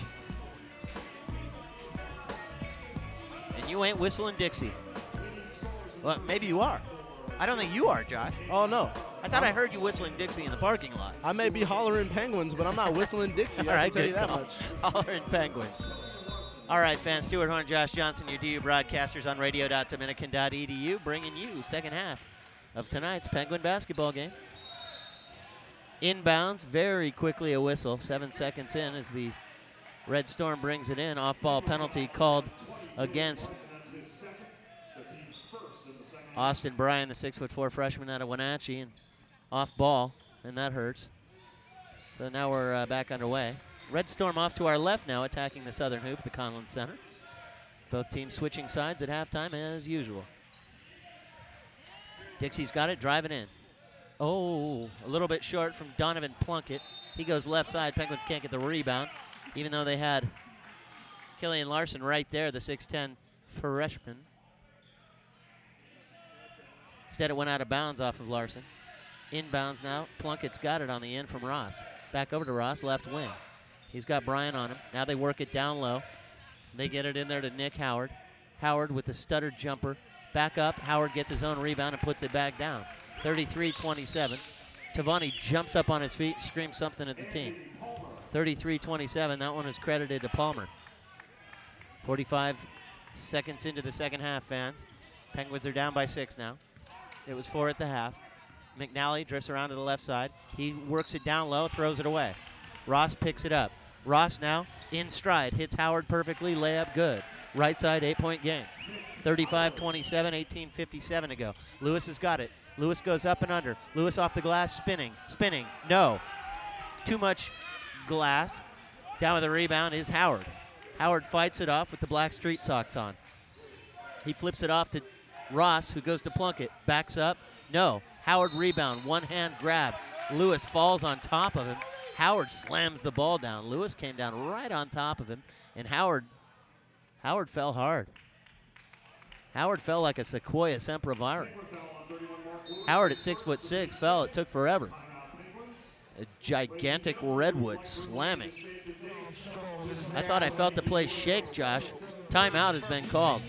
And you ain't whistling Dixie. Well, maybe you are. I don't think you are, Josh. Oh, no. I thought I heard you whistling Dixie in the parking lot. I may be hollering Penguins, but I'm not whistling Dixie. All right, I can tell you that call. much. Hollering Penguins. All right, fans. Stuart Horn, Josh Johnson, your DU broadcasters on radio.dominican.edu, bringing you second half of tonight's Penguin basketball game. Inbounds, very quickly a whistle. 7 seconds in as the Red Storm brings it in. Off-ball penalty called against Austin Bryan, the 6'4" freshman out of Wenatchee, and off ball, and that hurts. So now we're back underway. Red Storm off to our left now, attacking the southern hoop, the Conlin Center. Both teams switching sides at halftime as usual. Dixie's got it, driving in. Oh, a little bit short from Donovan Plunkett. He goes left side. Penguins can't get the rebound, even though they had Killian Larson right there, the 6'10" freshman. Instead, it went out of bounds off of Larson. Inbounds now. Plunkett's got it on the in from Ross. Back over to Ross, left wing. He's got Bryan on him. Now they work it down low. They get it in there to Nick Howard. Howard with the stuttered jumper. Back up. Howard gets his own rebound and puts it back down. 33-27. Tavani jumps up on his feet, screams something at the team. 33-27. That one is credited to Palmer. 45 seconds into the second half, fans. Penguins are down by 6 now. It was 4 at the half. McNally drifts around to the left side. He works it down low, throws it away. Ross picks it up. Ross now in stride, hits Howard perfectly, layup good. Right side, 8-point game. 35-27, 18:57 to go. Lewis has got it. Lewis goes up and under. Lewis off the glass, spinning, no. Too much glass. Down with the rebound is Howard. Howard fights it off with the black street socks on. He flips it off to Ross, who goes to Plunkett. Backs up, no. Howard rebound, one-hand grab. Lewis falls on top of him. Howard slams the ball down. Lewis came down right on top of him, and Howard fell hard. Howard fell like a Sequoia sempervirens. Howard at 6'6" fell. It took forever. A gigantic redwood slamming. I thought I felt the place shake, Josh. Timeout has been called.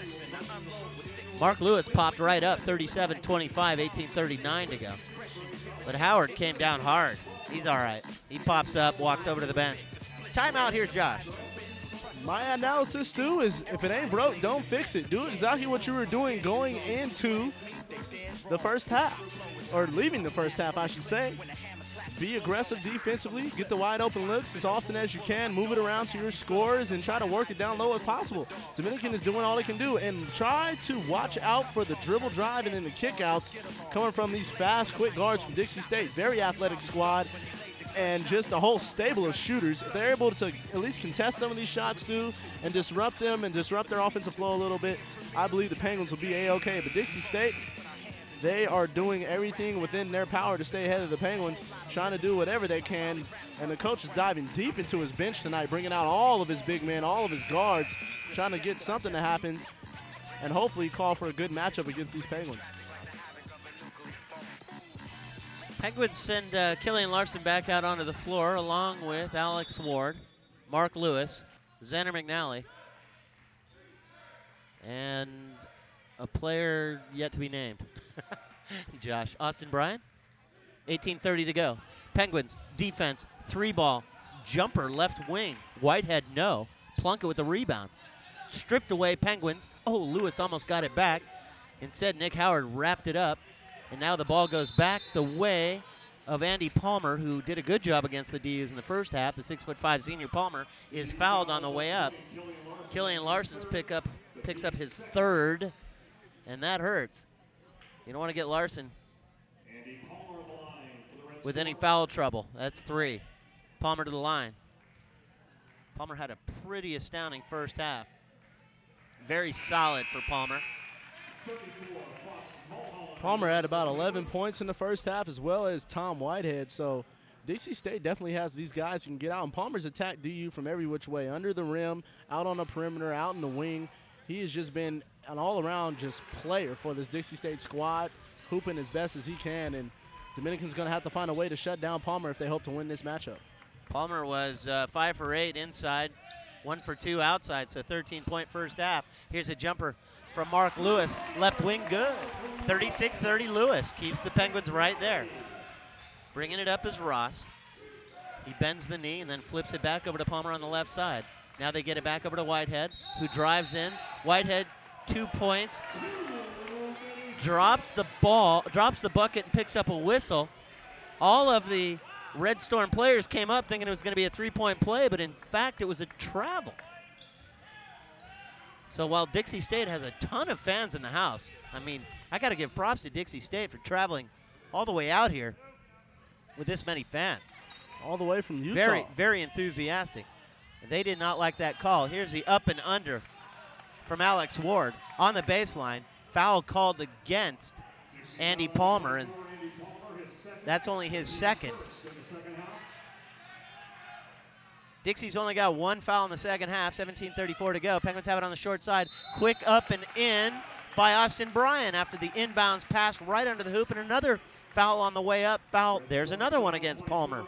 Mark Lewis popped right up, 37-25, 18:39 to go. But Howard came down hard. He's all right. He pops up, walks over to the bench. Timeout, here's Josh. My analysis, Stu, is if it ain't broke, don't fix it. Do exactly what you were doing going into the first half, or leaving the first half, I should say. Be aggressive defensively. Get the wide open looks as often as you can. Move it around to your scores and try to work it down low as possible. Dominican is doing all it can do. And try to watch out for the dribble drive and then the kickouts coming from these fast, quick guards from Dixie State. Very athletic squad and just a whole stable of shooters. If they're able to at least contest some of these shots, too, and disrupt them and disrupt their offensive flow a little bit, I believe the Penguins will be A-okay. But Dixie State, they are doing everything within their power to stay ahead of the Penguins, trying to do whatever they can. And the coach is diving deep into his bench tonight, bringing out all of his big men, all of his guards, trying to get something to happen and hopefully call for a good matchup against these Penguins. Penguins send Killian Larson back out onto the floor along with Alex Ward, Mark Lewis, Xander McNally, and a player yet to be named. Josh. Austin Bryan. 18:30 to go. Penguins, defense, 3-ball, jumper, left wing. Whitehead, no. Plunkett with the rebound. Stripped away, Penguins. Oh, Lewis almost got it back. Instead, Nick Howard wrapped it up. And now the ball goes back the way of Andy Palmer, who did a good job against the DUs in the first half. The 6'5" senior Palmer is fouled on the way up. Killian Larson's picks up his third, and that hurts. You don't want to get Larson with any foul trouble. That's 3. Palmer to the line. Palmer had a pretty astounding first half. Very solid for Palmer. Palmer had about 11 points in the first half, as well as Tom Whitehead. So Dixie State definitely has these guys who can get out. And Palmer's attacked DU from every which way, under the rim, out on the perimeter, out in the wing. He has just been an all-around just player for this Dixie State squad, hooping as best as he can. And Dominican's going to have to find a way to shut down Palmer if they hope to win this matchup. Palmer was 5 for 8 inside, 1 for 2 outside, so 13-point first half. Here's a jumper from Mark Lewis. Left wing, good. 36-30 Lewis keeps the Penguins right there. Bringing it up is Ross. He bends the knee and then flips it back over to Palmer on the left side. Now they get it back over to Whitehead, who drives in. Whitehead, 2 points. Drops the bucket and picks up a whistle. All of the Red Storm players came up thinking it was going to be a three-point play, but in fact it was a travel. So while Dixie State has a ton of fans in the house, I mean, I got to give props to Dixie State for traveling all the way out here with this many fans. All the way from Utah. Very, very enthusiastic. They did not like that call. Here's the up and under from Alex Ward on the baseline. Foul called against Andy Palmer, and that's only his second. Dixie's only got one foul in the second half, 17:34 to go. Penguins have it on the short side. Quick up and in by Austin Bryan after the inbounds pass right under the hoop, and another foul on the way up. Foul. There's another one against Palmer.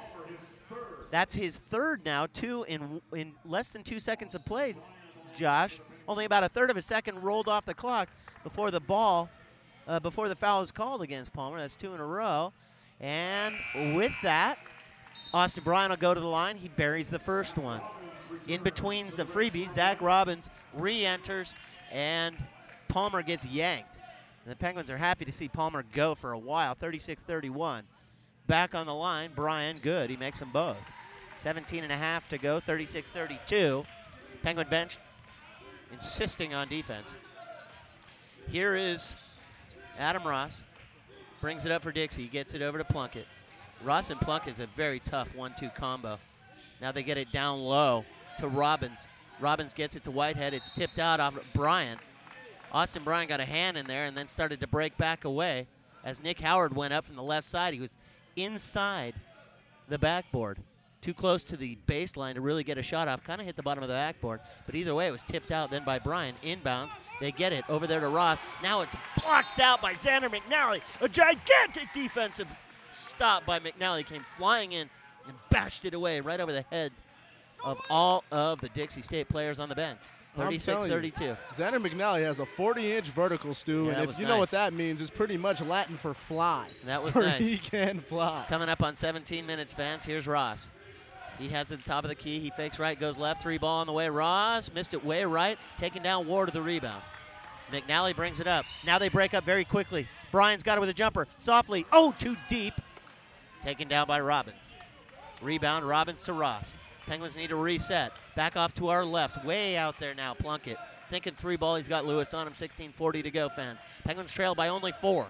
That's his third now, two in less than 2 seconds of play, Josh. Only about a third of a second rolled off the clock before the foul was called against Palmer. That's two in a row. And with that, Austin Bryan will go to the line. He buries the first one. In between the freebies, Zach Robbins re-enters, and Palmer gets yanked. And the Penguins are happy to see Palmer go for a while, 36-31. Back on the line, Bryan, good. He makes them both. 17 and a half to go, 36-32. Penguin bench insisting on defense. Here is Adam Ross. Brings it up for Dixie. Gets it over to Plunkett. Ross and Plunkett is a very tough 1-2 combo. Now they get it down low to Robbins. Robbins gets it to Whitehead. It's tipped out off Bryan. Austin Bryan got a hand in there and then started to break back away as Nick Howard went up from the left side. He was inside the backboard, too close to the baseline to really get a shot off. Kind of hit the bottom of the backboard, but either way, it was tipped out then by Bryan. Inbounds. They get it over there to Ross. Now it's blocked out by Xander McNally. A gigantic defensive stop by McNally. Came flying in and bashed it away right over the head of all of the Dixie State players on the bench. 36-32. Xander McNally has a 40-inch vertical, Stu, Yeah, and if you know what that means, it's pretty much Latin for fly. That was or nice. He can fly. Coming up on 17 minutes, fans, here's Ross. He has it at the top of the key. He fakes right, goes left, three ball on the way. Ross missed it way right, taking down Ward to the rebound. McNally brings it up. Now they break up very quickly. Bryan's got it with a jumper. Softly, too deep. Taken down by Robbins. Rebound, Robbins to Ross. Penguins need to reset. Back off to our left. Way out there now, Plunkett. Thinking three ball, he's got Lewis on him. 16:40 to go, fans. Penguins trail by only 4.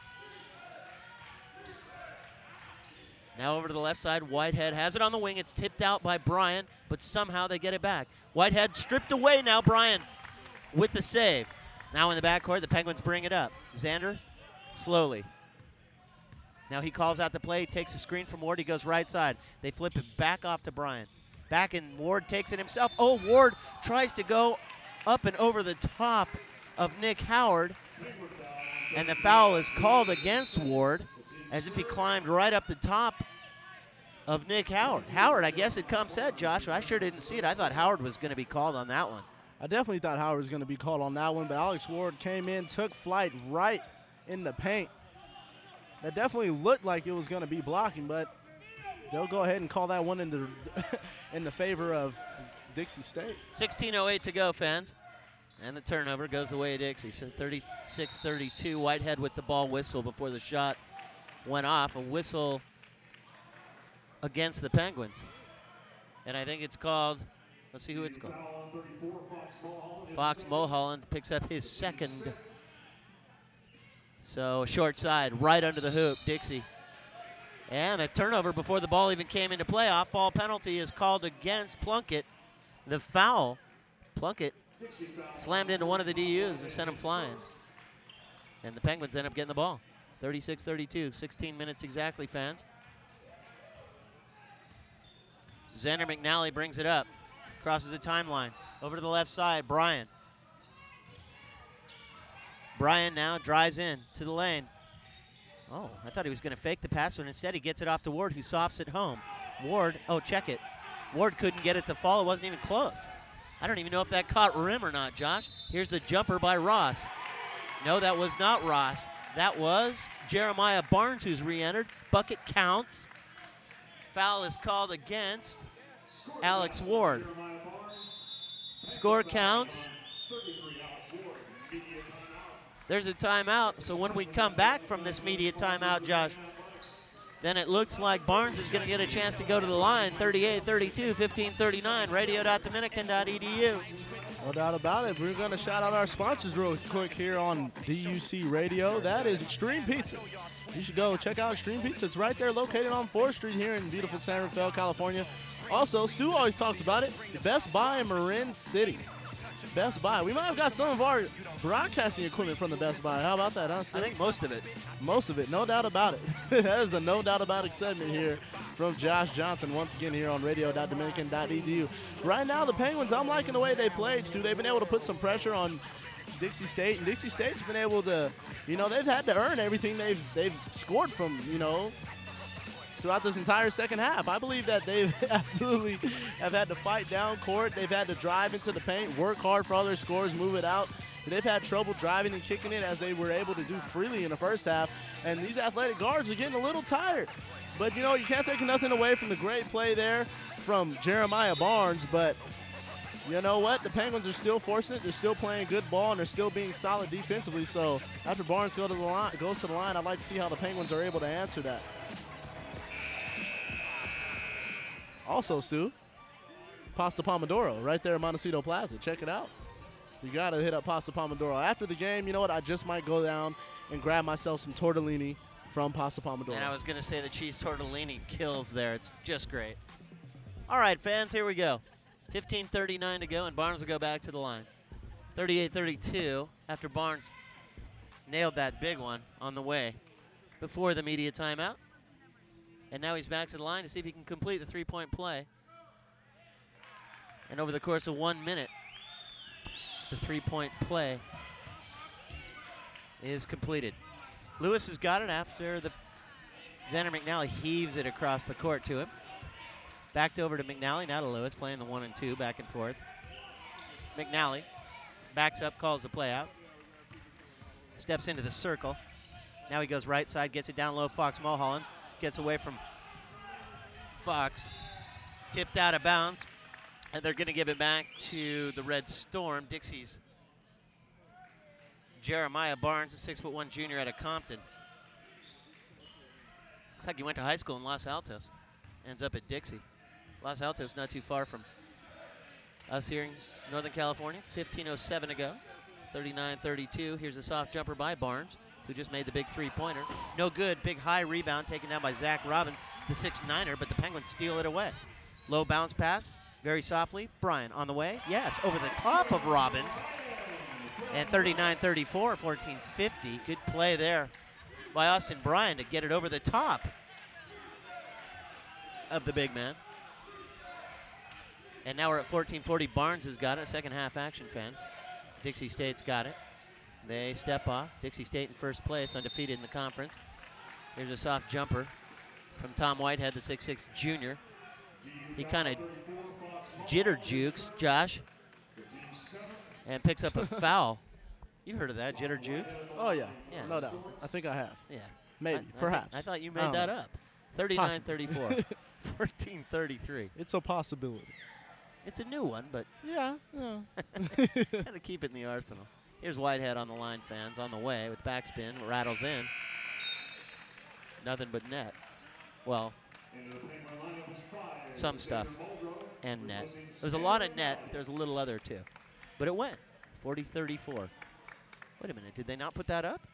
Now over to the left side, Whitehead has it on the wing. It's tipped out by Bryan, but somehow they get it back. Whitehead stripped away now, Bryan with the save. Now in the backcourt, the Penguins bring it up. Xander, slowly. Now he calls out the play, takes a screen from Ward, he goes right side. They flip it back off to Bryan. Back and Ward takes it himself. Ward tries to go up and over the top of Nick Howard, and the foul is called against Ward as if he climbed right up the top of Nick Howard. Howard, I guess it comes set, Josh. I sure didn't see it. I thought Howard was going to be called on that one. I definitely thought Howard was going to be called on that one, but Alex Ward came in, took flight right in the paint. That definitely looked like it was going to be blocking, but they'll go ahead and call that one in the favor of Dixie State. 16:08 to go, fans. And the turnover goes the way of Dixie. So 36-32. Whitehead with the ball whistle before the shot went off. A whistle against the Penguins. And I think it's called, let's see who it's called. Fox Mulholland picks up his second. So short side, right under the hoop, Dixie. And a turnover before the ball even came into play. Off-ball penalty is called against Plunkett. The foul, Plunkett slammed into one of the DUs and sent him flying. And the Penguins end up getting the ball. 36-32, 16 minutes exactly, fans. Xander McNally brings it up, crosses the timeline. Over to the left side, Bryan. Bryan now drives in to the lane. I thought he was going to fake the pass, but instead he gets it off to Ward, who softs it home. Ward, check it. Ward couldn't get it to fall. It wasn't even close. I don't even know if that caught rim or not, Josh. Here's the jumper by Ross. No, that was not Ross. That was Jeremiah Barnes, who's re-entered. Bucket counts. Foul is called against Alex Ward. Score counts. There's a timeout. So when we come back from this media timeout, Josh, then it looks like Barnes is going to get a chance to go to the line. 38-32, 15-39, radio.dominican.edu. No doubt about it. We're going to shout out our sponsors real quick here on DUC Radio. That is Extreme Pizza. You should go check out Extreme Pizza. It's right there located on 4th Street here in beautiful San Rafael, California. Also, Stu always talks about it, the Best Buy in Marin City. Best Buy. We might have got some of our broadcasting equipment from the Best Buy. How about that, huh, Stu? I think most of it. Most of it, no doubt about it. That is a no doubt about it segment here from Josh Johnson once again here on radio.dominican.edu. Right now, the Penguins, I'm liking the way they played, Stu. They've been able to put some pressure on Dixie State, and Dixie State's been able to, they've had to earn everything they've scored from, throughout this entire second half. I believe that they absolutely have had to fight down court. They've had to drive into the paint, work hard for all their scores, move it out. They've had trouble driving and kicking it as they were able to do freely in the first half. And these athletic guards are getting a little tired. But, you can't take nothing away from the great play there from Jeremiah Barnes. But you know what? The Penguins are still forcing it. They're still playing good ball, and they're still being solid defensively. So after Barnes goes to the line, I'd like to see how the Penguins are able to answer that. Also, Stu, Pasta Pomodoro right there at Montecito Plaza. Check it out. You got to hit up Pasta Pomodoro. After the game, you know what? I just might go down and grab myself some tortellini from Pasta Pomodoro. And I was going to say the cheese tortellini kills there. It's just great. All right, fans, here we go. 15:39 to go, and Barnes will go back to the line. 38-32 after Barnes nailed that big one on the way before the media timeout. And now he's back to the line to see if he can complete the three-point play. And over the course of 1 minute, the three-point play is completed. Lewis has got it after Xander McNally heaves it across the court to him. Backed over to McNally, now to Lewis, playing the 1 and 2 back and forth. McNally backs up, calls the play out. Steps into the circle. Now he goes right side, gets it down low. Fox Mulholland gets away from Fox. Tipped out of bounds. And they're going to give it back to the Red Storm. Dixie's Jeremiah Barnes, a 6'1" junior out of Compton. Looks like he went to high school in Los Altos. Ends up at Dixie. Los Altos not too far from us here in Northern California. 15:07 to go. 39-32. Here's a soft jumper by Barnes, who just made the big three-pointer. No good. Big high rebound taken down by Zach Robbins, the 6'9"er, but the Penguins steal it away. Low bounce pass, very softly. Bryant on the way. Yes, over the top of Robbins. And 39-34, 14-50. Good play there by Austin Bryant to get it over the top of the big man. And now we're at 14-40. Barnes has got it. Second half action, fans. Dixie State's got it. They step off. Dixie State in first place, undefeated in the conference. Here's a soft jumper from Tom Whitehead, the 6'6" junior. He kind of jitter jukes, Josh, and picks up a foul. You've heard of that, jitter juke? Oh, yeah, no doubt. I think I have. Yeah. Maybe, perhaps. I thought you made that up. 39-34, 14-33. It's a possibility. It's a new one, but yeah. got to keep it in the arsenal. Here's Whitehead on the line, fans, on the way with backspin, rattles in. Nothing but net. Well, some stuff and net. There's a lot of net, but there's a little other too. But it went 40-34. Wait a minute, did they not put that up?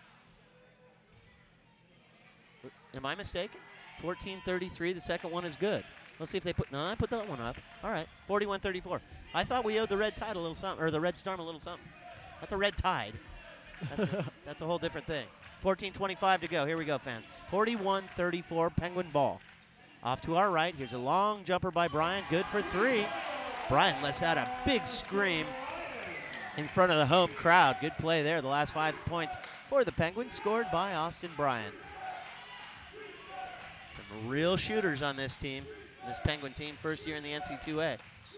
Am I mistaken? 14-33, the second one is good. Let's see if they put, no, I put that one up. All right, 41-34. I thought we owed the Red Tide a little something, or the Red Storm a little something. Not the Red Tide. That's a whole different thing. 14:25 to go. Here we go, fans. 41-34, Penguin ball. Off to our right. Here's a long jumper by Bryant. Good for three. Bryant lets out a big scream in front of the home crowd. Good play there. The last 5 points for the Penguins, scored by Austin Bryant. Some real shooters on this team. This Penguin team, first year in the NC2A.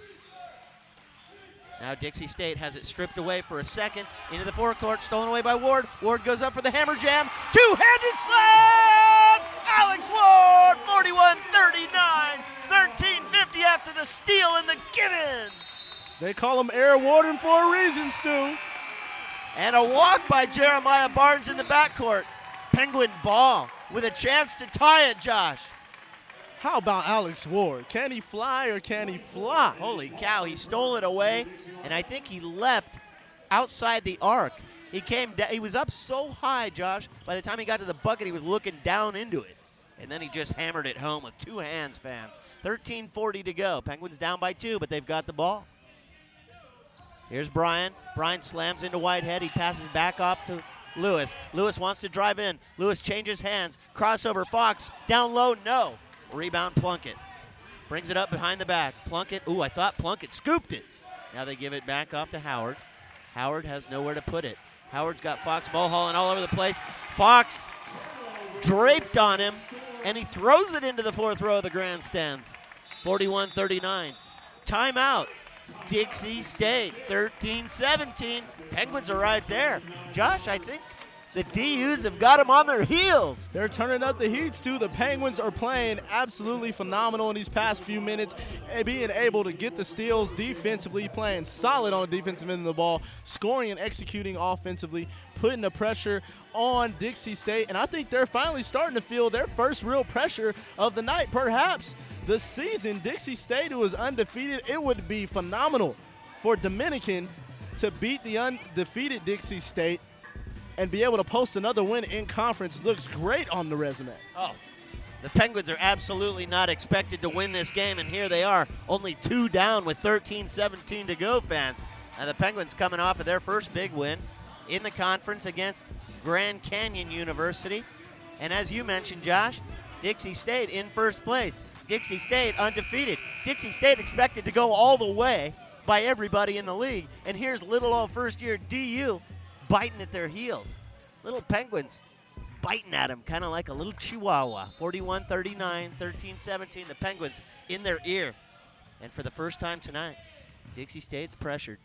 Now Dixie State has it stripped away for a second. Into the forecourt, stolen away by Ward. Ward goes up for the hammer jam. Two-handed slam! Alex Ward, 41-39. 13:50 after the steal and the give-in. They call him Air Warden for a reason, Stu. And a walk by Jeremiah Barnes in the backcourt. Penguin ball with a chance to tie it, Josh. How about Alex Ward? Can he fly or can he fly? Holy cow, he stole it away, and I think he leapt outside the arc. He was up so high, Josh, by the time he got to the bucket, he was looking down into it. And then he just hammered it home with two hands, fans. 13:40 to go. Penguins down by 2, but they've got the ball. Here's Brian. Brian slams into Whitehead. He passes back off to Lewis. Lewis wants to drive in. Lewis changes hands. Crossover, Fox. Down low, no. Rebound, Plunkett. Brings it up behind the back. Plunkett, I thought Plunkett scooped it. Now they give it back off to Howard. Howard has nowhere to put it. Howard's got Fox Mulholland all over the place. Fox draped on him, and he throws it into the fourth row of the grandstands. 41-39. Timeout. Dixie State, 13-17. Penguins are right there. Josh, I think the DUs have got them on their heels. They're turning up the heats, too. The Penguins are playing absolutely phenomenal in these past few minutes, and being able to get the steals defensively, playing solid on the defensive end of the ball, scoring and executing offensively, putting the pressure on Dixie State. And I think they're finally starting to feel their first real pressure of the night, perhaps the season. Dixie State, who is undefeated, it would be phenomenal for Dominican to beat the undefeated Dixie State and be able to post another win in conference. Looks great on the resume. Oh, the Penguins are absolutely not expected to win this game, and here they are, only 2 down with 13-17 to go, fans. And the Penguins coming off of their first big win in the conference against Grand Canyon University. And as you mentioned, Josh, Dixie State in first place. Dixie State undefeated. Dixie State expected to go all the way by everybody in the league. And here's little old first-year DU biting at their heels. Little Penguins biting at them, kind of like a little chihuahua. 41-39, 13-17, the Penguins in their ear. And for the first time tonight, Dixie State's pressured.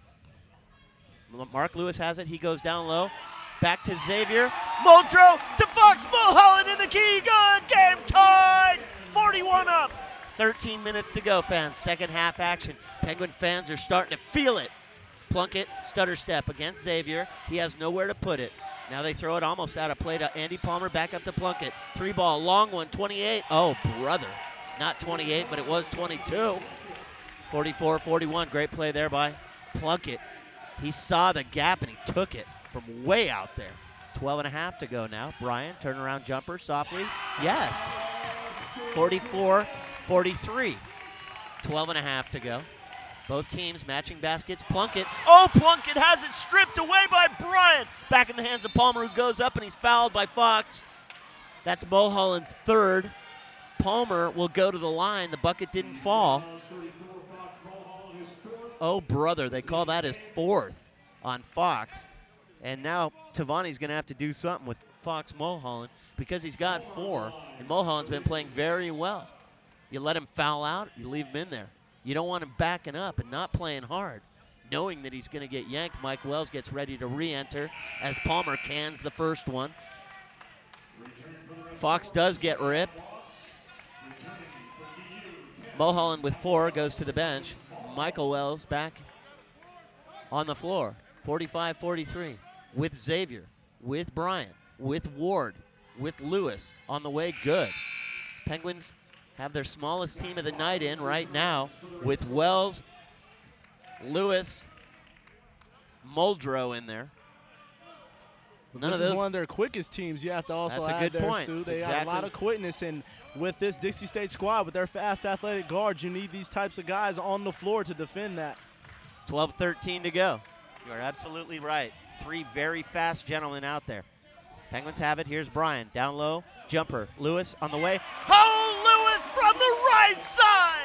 Mark Lewis has it. He goes down low. Back to Xavier. Muldrow to Fox Mulholland in the key. Good. Game tied. 41 up. 13 minutes to go, fans. Second half action. Penguin fans are starting to feel it. Plunkett, stutter step against Xavier. He has nowhere to put it. Now they throw it almost out of play to Andy Palmer, back up to Plunkett. 3-ball, long one, 28. Oh, brother. Not 28, but it was 22. 44-41, great play there by Plunkett. He saw the gap and he took it from way out there. 12.5 to go now. Brian, turnaround jumper, softly. Yes. 44-43. 12.5 to go. Both teams matching baskets. Plunkett. Oh, Plunkett has it stripped away by Bryant. Back in the hands of Palmer, who goes up and he's fouled by Fox. That's Mulholland's third. Palmer will go to the line. The bucket didn't fall. Oh, brother, they call that his fourth on Fox. And now Tavani's going to have to do something with Fox Mulholland because he's got 4, and Mulholland's been playing very well. You let him foul out, you leave him in there. You don't want him backing up and not playing hard, knowing that he's going to get yanked. Mike Wells gets ready to re-enter as Palmer cans the first one. Fox does get ripped. Mulholland with 4 goes to the bench. Michael Wells back on the floor. 45-43 with Xavier, with Bryant, with Ward, with Lewis on the way. Good. Penguins have their smallest team of the night in right now with Wells, Lewis, Muldrow in there. This is one of their quickest teams. You have to also add there, Stu. They got a lot of quickness, and with this Dixie State squad, with their fast, athletic guards, you need these types of guys on the floor to defend that. 12-13 to go. You are absolutely right. 3 very fast gentlemen out there. Penguins have it. Here's Brian. Down low. Jumper. Lewis on the way. Oh, Lewis from the right side!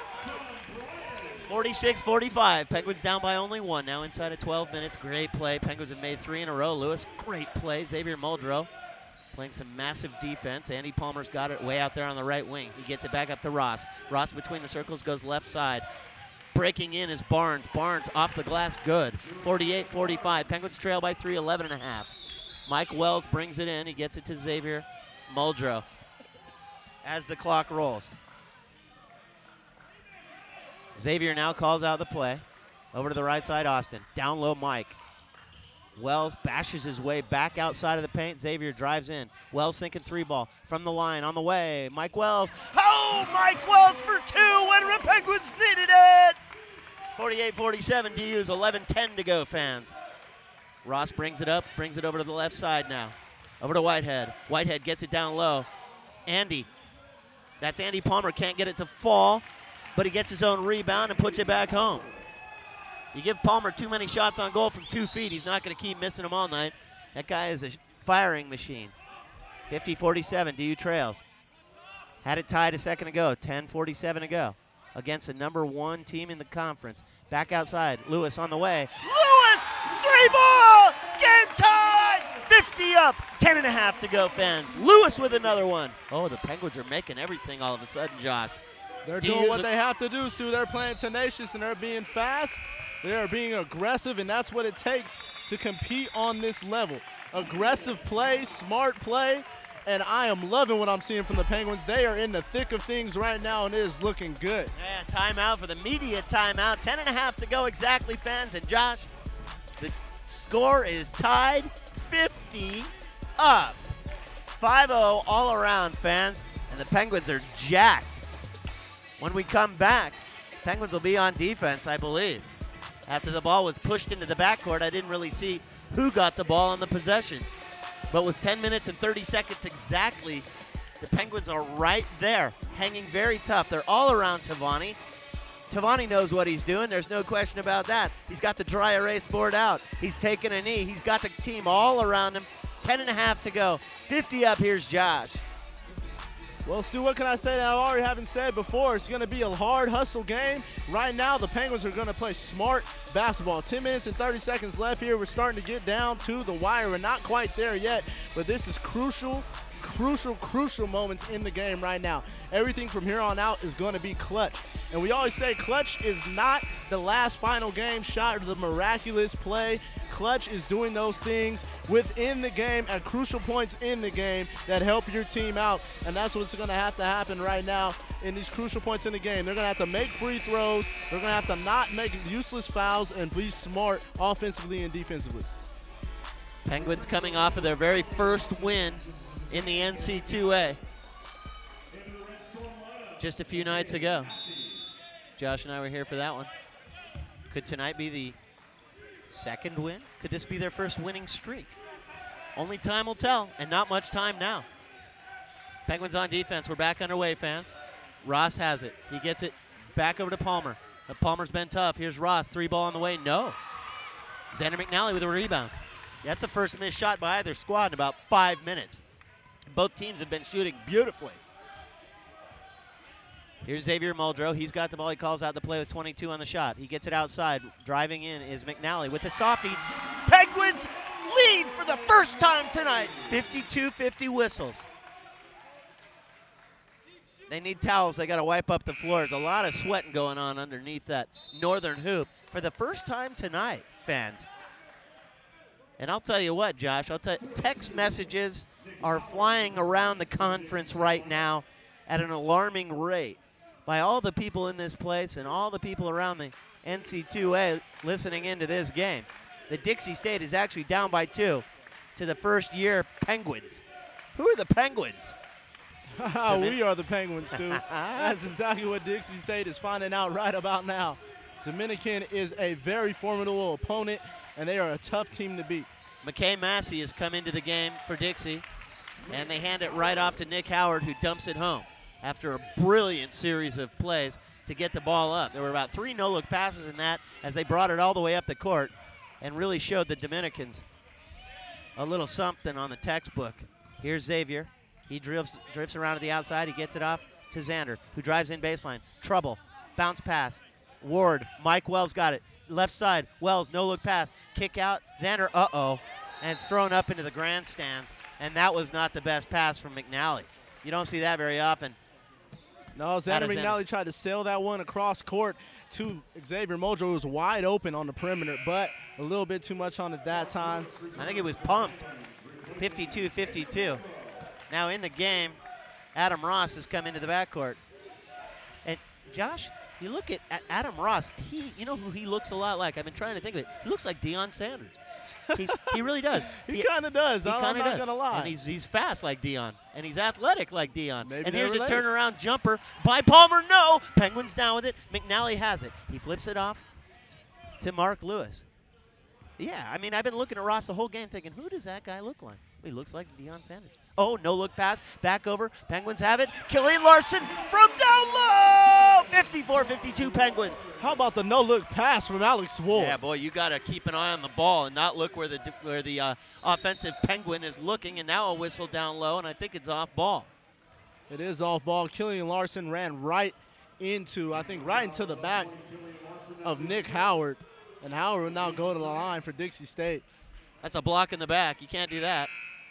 46-45. Penguins down by only 1 now inside of 12 minutes. Great play. Penguins have made 3 in a row. Lewis, great play. Xavier Muldrow playing some massive defense. Andy Palmer's got it way out there on the right wing. He gets it back up to Ross. Ross between the circles goes left side. Breaking in is Barnes. Barnes off the glass, good. 48-45. Penguins trail by 3, 11.5. Mike Wells brings it in. He gets it to Xavier Muldrow as the clock rolls. Xavier now calls out the play. Over to the right side, Austin. Down low, Mike. Wells bashes his way back outside of the paint. Xavier drives in. Wells thinking 3-ball from the line on the way. Mike Wells. Oh, Mike Wells for 2 when the Penguins needed it. 48-47 DU's 11-10 to go, fans. Ross brings it up, brings it over to the left side now. Over to Whitehead. Whitehead gets it down low. Andy. That's Andy Palmer. Can't get it to fall, but he gets his own rebound and puts it back home. You give Palmer too many shots on goal from 2 feet, he's not going to keep missing them all night. That guy is a firing machine. 50-47, DU trails. Had it tied a second ago, 10:47 to go. Against the number 1 team in the conference. Back outside, Lewis on the way. Lewis, 3-ball, game tied, 50 up, 10.5 to go, fans. Lewis with another one. Oh, the Penguins are making everything all of a sudden, Josh. They're doing what they have to do, Stu. They're playing tenacious and they're being fast. They are being aggressive, and that's what it takes to compete on this level. Aggressive play, smart play, and I am loving what I'm seeing from the Penguins. They are in the thick of things right now, and it is looking good. Yeah, timeout for the media timeout. 10.5 to go exactly, fans. And Josh, the score is tied 50 up. 5-0 all around, fans, and the Penguins are jacked. When we come back, Penguins will be on defense, I believe. After the ball was pushed into the backcourt, I didn't really see who got the ball on the possession. But with 10 minutes and 30 seconds exactly, the Penguins are right there, hanging very tough. They're all around Tavani. Tavani knows what he's doing. There's no question about that. He's got the dry erase board out. He's taking a knee. He's got the team all around him. 10.5 to go. 50 up. Here's Josh. Well, Stu, what can I say that I already haven't said before? It's going to be a hard hustle game. Right now, the Penguins are going to play smart basketball. 10 minutes and 30 seconds left here. We're starting to get down to the wire. We're not quite there yet, but this is crucial moments in the game right now. Everything from here on out is going to be clutch. And we always say clutch is not the last final game shot or the miraculous play. Clutch is doing those things within the game at crucial points in the game that help your team out. And that's what's going to happen right now in these crucial points in the game. They're going to have to make free throws. They're going to have to not make useless fouls and be smart offensively and defensively. Penguins coming off of their very first win in the NC2A just a few nights ago. Josh and I were here for that one. Could tonight be the second win? Could this be their first winning streak? Only time will tell, and not much time now. Penguins on defense. We're back underway, fans. Ross has it. He gets it back over to Palmer. Palmer's been tough. Here's Ross. 3-ball on the way. No. Xander McNally with a rebound. That's the first missed shot by either squad in about 5 minutes. Both teams have been shooting beautifully. Here's Xavier Muldrow. He's got the ball. He calls out the play with 22 on the shot. He gets it outside. Driving in is McNally with the softie. Penguins lead for the first time tonight. 52-50 whistles. They need towels. They got to wipe up the floors. A lot of sweating going on underneath that northern hoop for the first time tonight, fans. And I'll tell you what, Josh, text messages are flying around the conference right now at an alarming rate by all the people in this place and all the people around the NC2A listening into this game. The Dixie State is actually down by 2 to the first-year Penguins. Who are the Penguins? We are the Penguins, Stu. That's exactly what Dixie State is finding out right about now. Dominican is a very formidable opponent, and they are a tough team to beat. McKay Massey has come into the game for Dixie, and they hand it right off to Nick Howard, who dumps it home after a brilliant series of plays to get the ball up. There were about 3 no-look passes in that as they brought it all the way up the court and really showed the Dominicans a little something on the textbook. Here's Xavier. He drifts around to the outside. He gets it off to Xander, who drives in baseline. Trouble. Bounce pass. Ward. Mike Wells got it. Left side. Wells, no-look pass. Kick out. Xander, uh-oh. And it's thrown up into the grandstands. And that was not the best pass from McNally. You don't see that very often. No, Xander McNally tried to sail that one across court to Xavier Muldrow, who was wide open on the perimeter, but a little bit too much on it that time. I think it was pumped. 52-52. Now in the game, Adam Ross has come into the backcourt. And Josh, you look at Adam Ross, you know who he looks a lot like? I've been trying to think of it. He looks like Deion Sanders. He really does. He kind of does. I'm not going to lie. And he's fast like Dion. And he's athletic like Dion. Maybe and here's a related. turnaround jumper by Palmer. No. Penguins down with it. McNally has it. He flips it off to Mark Lewis. Yeah, I mean, I've been looking at Ross the whole game thinking, who does that guy look like? He looks like Deion Sanders. Oh, no-look pass. Back over. Penguins have it. Killian Larson from down low. 54-52 Penguins. How about the no-look pass from Alex Ward? Yeah, boy, you got to keep an eye on the ball and not look where the offensive Penguin is looking. And now a whistle down low, and I think it's off ball. It is off ball. Killian Larson ran right into the back of Nick Howard. And Howard will now go to the line for Dixie State. That's a block in the back. You can't do that.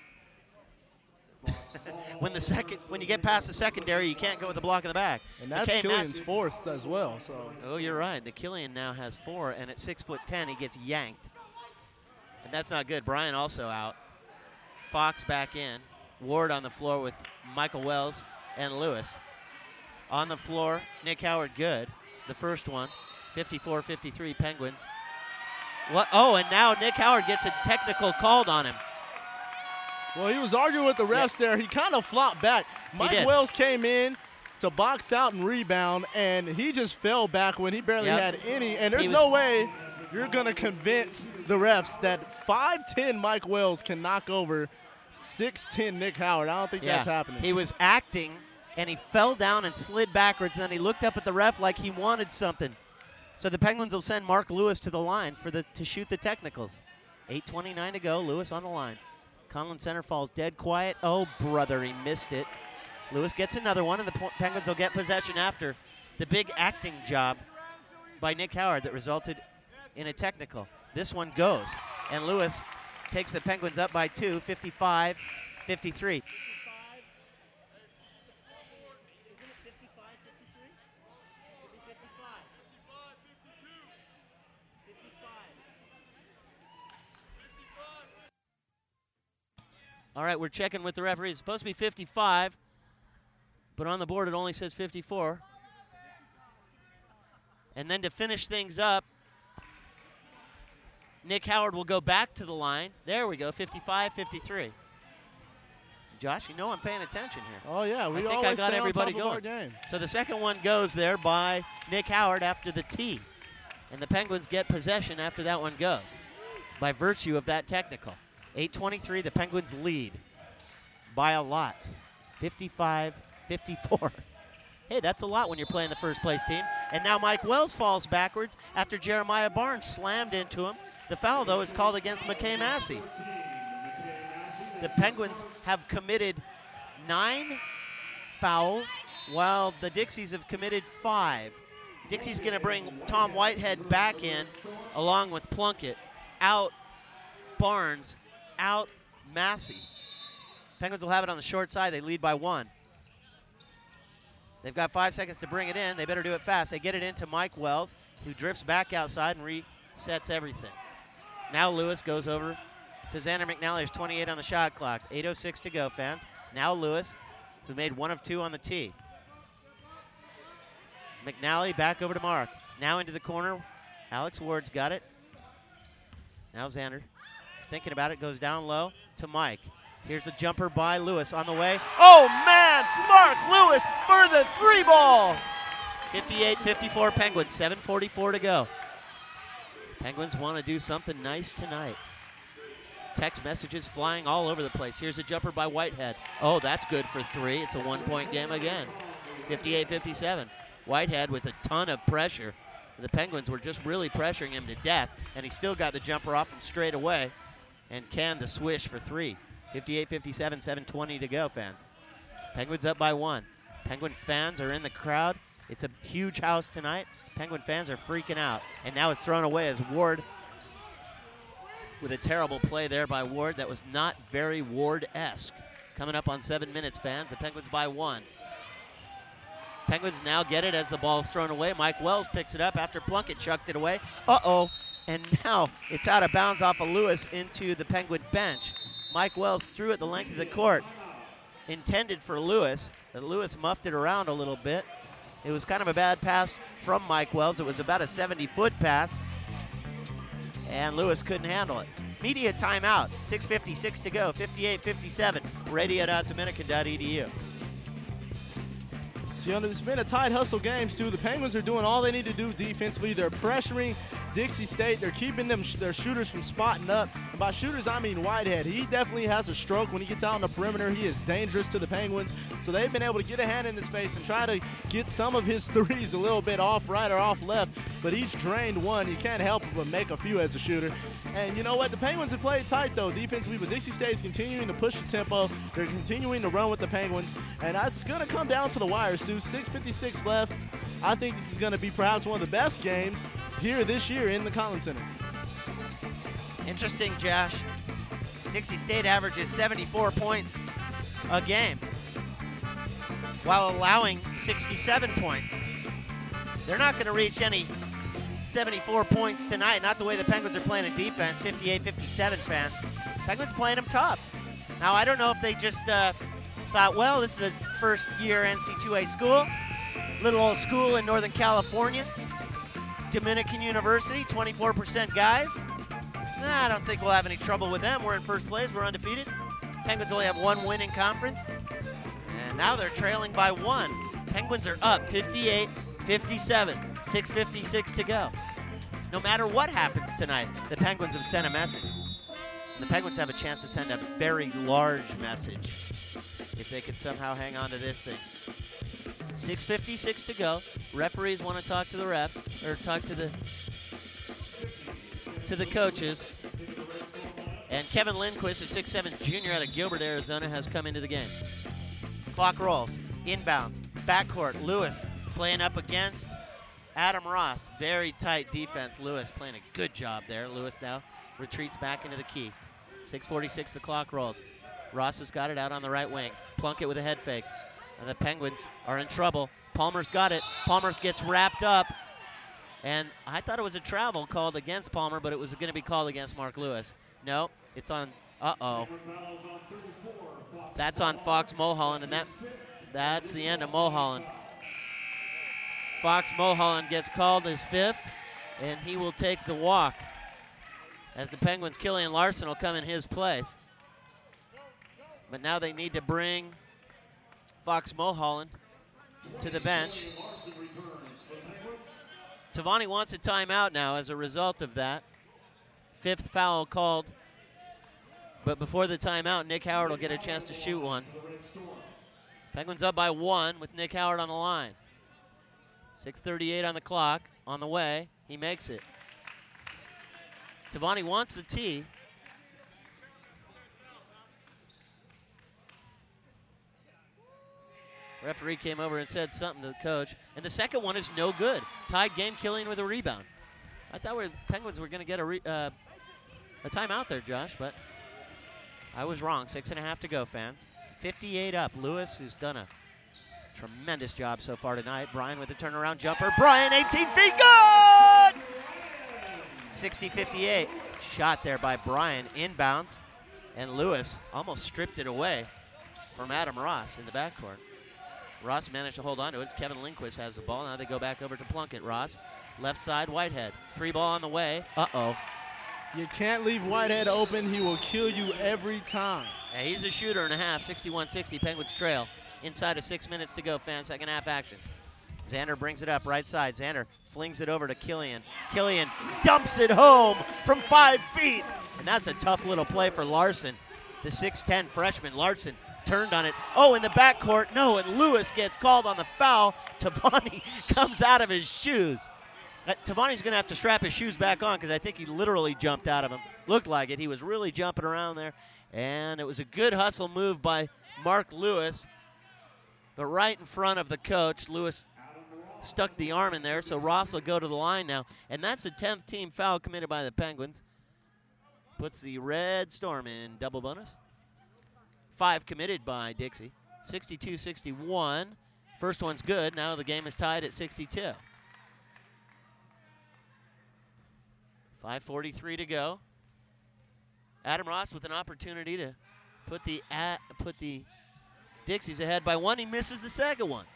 when you get past the secondary, you can't go with the block in the back. And that's Killian's fourth as well. So. Oh, you're right. Killian now has 4, and at 6'10", he gets yanked. And that's not good. Brian also out. Fox back in. Ward on the floor with Michael Wells and Lewis. On the floor, Nick Howard good. The first one. 54-53 Penguins. What? Oh, and now Nick Howard gets a technical called on him. Well, he was arguing with the refs there. He kind of flopped back. Mike Wells came in to box out and rebound, and he just fell back when he barely had any. And there's no way you're going to convince the refs that 5'10" Mike Wells can knock over 6'10" Nick Howard. I don't think that's happening. He was acting, and he fell down and slid backwards, and then he looked up at the ref like he wanted something. So the Penguins will send Mark Lewis to the line to shoot the technicals. 8:29 to go. Lewis on the line. Conlon Center falls dead quiet. Oh, brother, he missed it. Lewis gets another one, and the Penguins will get possession after the big acting job by Nick Howard that resulted in a technical. This one goes, and Lewis takes the Penguins up by 2, 55-53. All right, we're checking with the referee. It's supposed to be 55, but on the board it only says 54. And then to finish things up, Nick Howard will go back to the line. There we go, 55-53. Josh, you know I'm paying attention here. Oh, yeah. I think I got everybody going. So the second one goes there by Nick Howard after the tee. And the Penguins get possession after that one goes by virtue of that technical. 8:23, the Penguins lead by a lot, 55-54. Hey, that's a lot when you're playing the first place team. And now Mike Wells falls backwards after Jeremiah Barnes slammed into him. The foul, though, is called against McKay Massey. The Penguins have committed 9 fouls, while the Dixies have committed 5. Dixie's going to bring Tom Whitehead back in, along with Plunkett. Out Barnes, out Massey. Penguins will have it on the short side. They lead by 1. They've got 5 seconds to bring it in. They better do it fast. They get it into Mike Wells, who drifts back outside and resets everything. Now Lewis goes over to Xander McNally. There's 28 on the shot clock. 8:06 to go, fans. Now Lewis, who made 1 of 2 on the tee. McNally back over to Mark. Now into the corner. Alex Ward's got it. Now Xander, thinking about it, goes down low to Mike. Here's the jumper by Lewis on the way. Oh, man! Mark Lewis for the 3 ball! 58-54 Penguins, 7:44 to go. Penguins want to do something nice tonight. Text messages flying all over the place. Here's a jumper by Whitehead. Oh, that's good for 3. It's a 1-point game again. 58-57. Whitehead with a ton of pressure. The Penguins were just really pressuring him to death, and he still got the jumper off from straight away and canned the swish for 3. 58-57, 7:20 to go, fans. Penguins up by 1. Penguin fans are in the crowd. It's a huge house tonight. Penguin fans are freaking out. And now it's thrown away as Ward, with a terrible play there by Ward that was not very Ward-esque. Coming up on 7 minutes, fans. The Penguins by 1. Penguins now get it as the ball is thrown away. Mike Wells picks it up after Plunkett chucked it away. Uh-oh. And now it's out of bounds off of Lewis into the Penguin bench. Mike Wells threw it the length of the court. Intended for Lewis, but Lewis muffed it around a little bit. It was kind of a bad pass from Mike Wells. It was about a 70-foot pass, and Lewis couldn't handle it. Media timeout. 6:56 to go. 58-57. Radio.dominican.edu. It's been a tight hustle game, Stu. The Penguins are doing all they need to do defensively. They're pressuring Dixie State. They're keeping their shooters from spotting up. And by shooters, I mean Whitehead. He definitely has a stroke when he gets out on the perimeter. He is dangerous to the Penguins. So they've been able to get a hand in his face and try to get some of his threes a little bit off right or off left. But he's drained one. You can't help but make a few as a shooter. And you know what? The Penguins have played tight, though, defensively. But Dixie State is continuing to push the tempo. They're continuing to run with the Penguins. And that's going to come down to the wire, Stu. 6:56 left. I think this is going to be perhaps one of the best games here this year in the Collins Center. Interesting, Josh. Dixie State averages 74 points a game while allowing 67 points. They're not going to reach any 74 points tonight, not the way the Penguins are playing in defense. 58-57 fans. Penguins playing them tough. Now, I don't know if they just thought, well, this is a first-year NC2A school, little old school in Northern California, Dominican University, 24% guys. I don't think we'll have any trouble with them. We're in first place. We're undefeated. Penguins only have one win in conference. And now they're trailing by one. Penguins are up 58-57. 6:56 to go. No matter what happens tonight, the Penguins have sent a message. The Penguins have a chance to send a very large message if they could somehow hang on to this thing. 6:56 to go. Referees want to talk to the refs, or talk to the coaches. And Kevin Lindquist, a 6'7" junior out of Gilbert, Arizona, has come into the game. Clock rolls. Inbounds. Backcourt. Lewis playing up against Adam Ross. Very tight defense. Lewis playing a good job there. Lewis now retreats back into the key. 6:46, the clock rolls. Ross has got it out on the right wing. Plunkett with a head fake. And the Penguins are in trouble. Palmer's got it. Palmer gets wrapped up. And I thought it was a travel called against Palmer, but it was going to be called against Mark Lewis. No, it's on, that's on Fox Mulholland, and that's the end of Mulholland. Fox Mulholland gets called his fifth, and he will take the walk. As the Penguins, Killian Larson will come in his place. But now they need to bring Fox Mulholland to the bench. Tavani wants a timeout now as a result of that. Fifth foul called. But before the timeout, Nick Howard will get a chance to shoot one. Penguins up by one with Nick Howard on the line. 6:38 on the clock, on the way. He makes it. Tavani wants the tee. Referee came over and said something to the coach. And the second one is no good. Tied game, Killian with a rebound. I thought Penguins were going to get a timeout there, Josh, but I was wrong. 6.5 to go, fans. 58 up. Lewis, who's done a tremendous job so far tonight. Brian with the turnaround jumper. Brian, 18 feet, good! 60-58. Shot there by Brian, inbounds. And Lewis almost stripped it away from Adam Ross in the backcourt. Ross managed to hold on to it. Kevin Lindquist has the ball. Now they go back over to Plunkett. Ross, left side, Whitehead. Three ball on the way. Uh-oh. You can't leave Whitehead open. He will kill you every time. Yeah, he's a shooter and a half. 61-60, Penguins trail. Inside of 6 minutes to go, fans. Second half action. Xander brings it up right side. Xander flings it over to Killian. Killian dumps it home from 5 feet. And that's a tough little play for Larson. The 6'10 freshman, Larson, turned on it. Oh, in the backcourt, no, and Lewis gets called on the foul. Tavani comes out of his shoes. Tavani's going to have to strap his shoes back on because I think he literally jumped out of them. Looked like it. He was really jumping around there. And it was a good hustle move by Mark Lewis. But right in front of the coach, Lewis stuck the arm in there, so Ross will go to the line now. And that's the 10th team foul committed by the Penguins. Puts the Red Storm in double bonus. 5 committed by Dixie. 62-61. First one's good. Now the game is tied at 62. 5:43 to go. Adam Ross with an opportunity to put the Dixies ahead by one. He misses the second one.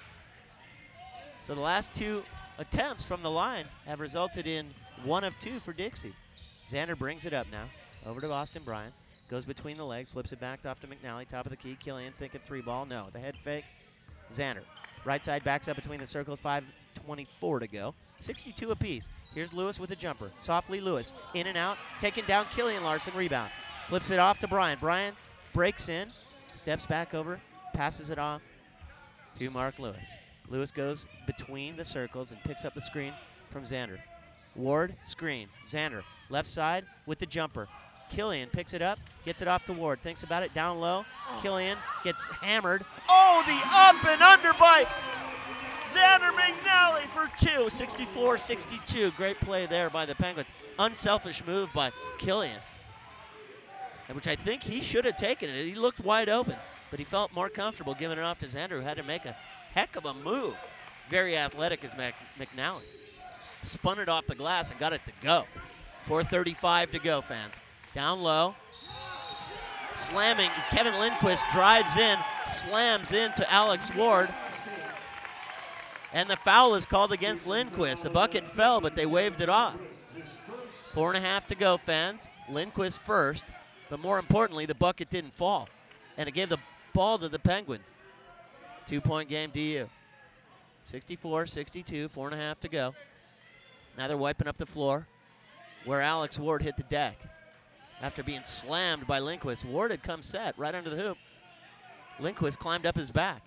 So the last 2 attempts from the line have resulted in 1 of 2 for Dixie. Xander brings it up now. Over to Austin Bryant. Goes between the legs, flips it back off to McNally, top of the key. Killian thinking 3-ball. No, the head fake. Xander. Right side backs up between the circles, 5:24 to go. 62 apiece. Here's Lewis with a jumper. Softly Lewis, in and out, taking down Killian Larson, rebound. Flips it off to Brian. Brian breaks in, steps back over, passes it off to Mark Lewis. Lewis goes between the circles and picks up the screen from Xander. Ward, screen. Xander, left side with the jumper. Killian picks it up, gets it off to Ward, thinks about it, down low. Killian gets hammered. Oh, the up and under by Xander McNally for 2, 64-62. Great play there by the Penguins. Unselfish move by Killian, which I think he should have taken it. He looked wide open, but he felt more comfortable giving it off to Xander, who had to make a heck of a move. Very athletic is McNally. Spun it off the glass and got it to go. 4:35 to go, fans. Down low. Slamming. Kevin Lindquist drives in, slams into Alex Ward. And the foul is called against Lindquist. The bucket fell, but they waved it off. 4.5 to go, fans. Lindquist first, but more importantly, the bucket didn't fall. And it gave the ball to the Penguins. 2-point game, DU. 64-62, 4.5 to go. Now they're wiping up the floor where Alex Ward hit the deck. After being slammed by Lindquist, Ward had come set right under the hoop. Lindquist climbed up his back.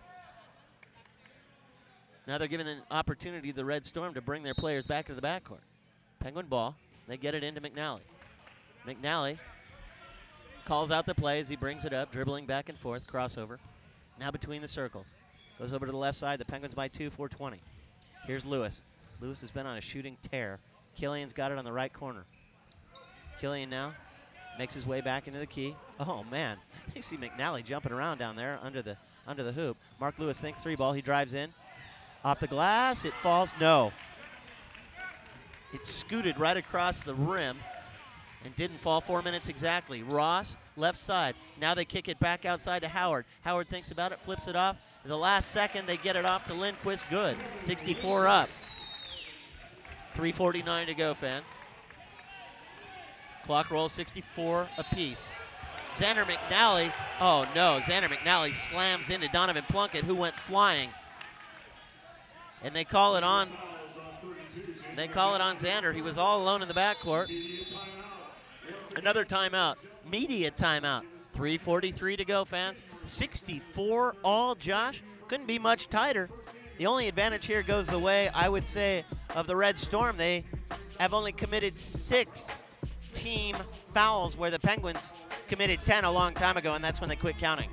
Now they're giving an opportunity to the Red Storm to bring their players back into the backcourt. Penguin ball. They get it into McNally. McNally calls out the play as he brings it up, dribbling back and forth, crossover. Now between the circles. Goes over to the left side. The Penguins by 2, 4:20. Here's Lewis. Lewis has been on a shooting tear. Killian's got it on the right corner. Killian now makes his way back into the key. Oh, man. You see McNally jumping around down there under the hoop. Mark Lewis thinks 3-ball. He drives in. Off the glass. It falls. No. It scooted right across the rim and didn't fall 4 minutes exactly. Ross, left side. Now they kick it back outside to Howard. Howard thinks about it, flips it off. In the last second, they get it off to Lindquist. Good. 64 up. 3:49 to go, fans. Clock rolls 64 apiece. Xander McNally, oh no, Xander McNally slams into Donovan Plunkett, who went flying. And they call it on Xander. He was all alone in the backcourt. Another timeout, media timeout. 3:43 to go, fans. 64 all, Josh. Couldn't be much tighter. The only advantage here goes the way, I would say, of the Red Storm. They have only committed 6 team fouls, where the Penguins committed 10 a long time ago, and that's when they quit counting.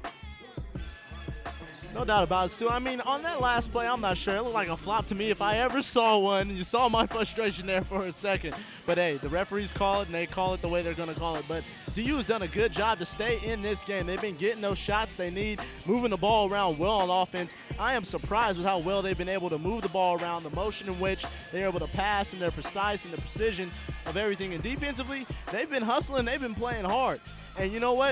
No doubt about it, Stu. I mean, on that last play, I'm not sure. It looked like a flop to me if I ever saw one. You saw my frustration there for a second. But, hey, the referees call it, and they call it the way they're going to call it. But DU has done a good job to stay in this game. They've been getting those shots they need, moving the ball around well on offense. I am surprised with how well they've been able to move the ball around, the motion in which they're able to pass, and they're precise and the precision of everything. And defensively, they've been hustling. They've been playing hard. And you know what?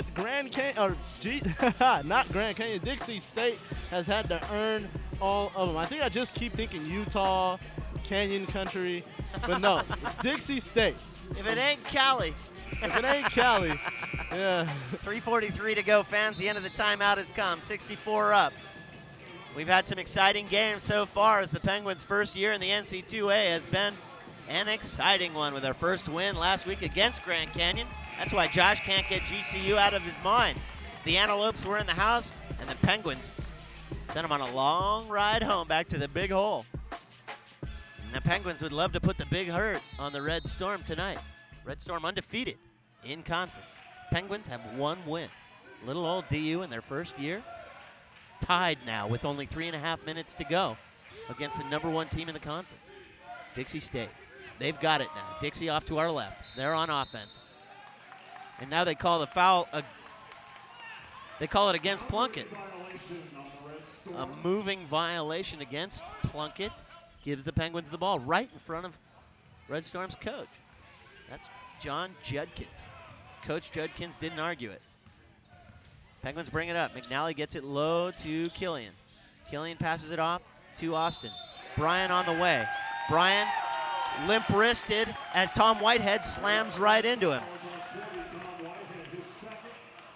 Not Grand Canyon, Dixie State has had to earn all of them. I think I just keep thinking Utah, Canyon Country, but no, it's Dixie State. If it ain't Cali. If it ain't Cali, yeah. 3:43 to go, fans. The end of the timeout has come. 64 up. We've had some exciting games so far, as the Penguins' first year in the NC2A has been an exciting one, with our first win last week against Grand Canyon. That's why Josh can't get GCU out of his mind. The Antelopes were in the house, and the Penguins sent them on a long ride home back to the Big Hole. And the Penguins would love to put the big hurt on the Red Storm tonight. Red Storm undefeated in conference. Penguins have 1 win. Little old DU in their first year, tied now with only 3.5 minutes to go against the #1 team in the conference, Dixie State. They've got it now. Dixie off to our left. They're on offense. And now they call the foul. They call it against Plunkett. A moving violation against Plunkett gives the Penguins the ball right in front of Red Storm's coach. That's John Judkins. Coach Judkins didn't argue it. Penguins bring it up. McNally gets it low to Killian. Killian passes it off to Austin. Brian on the way. Brian limp-wristed as Tom Whitehead slams right into him.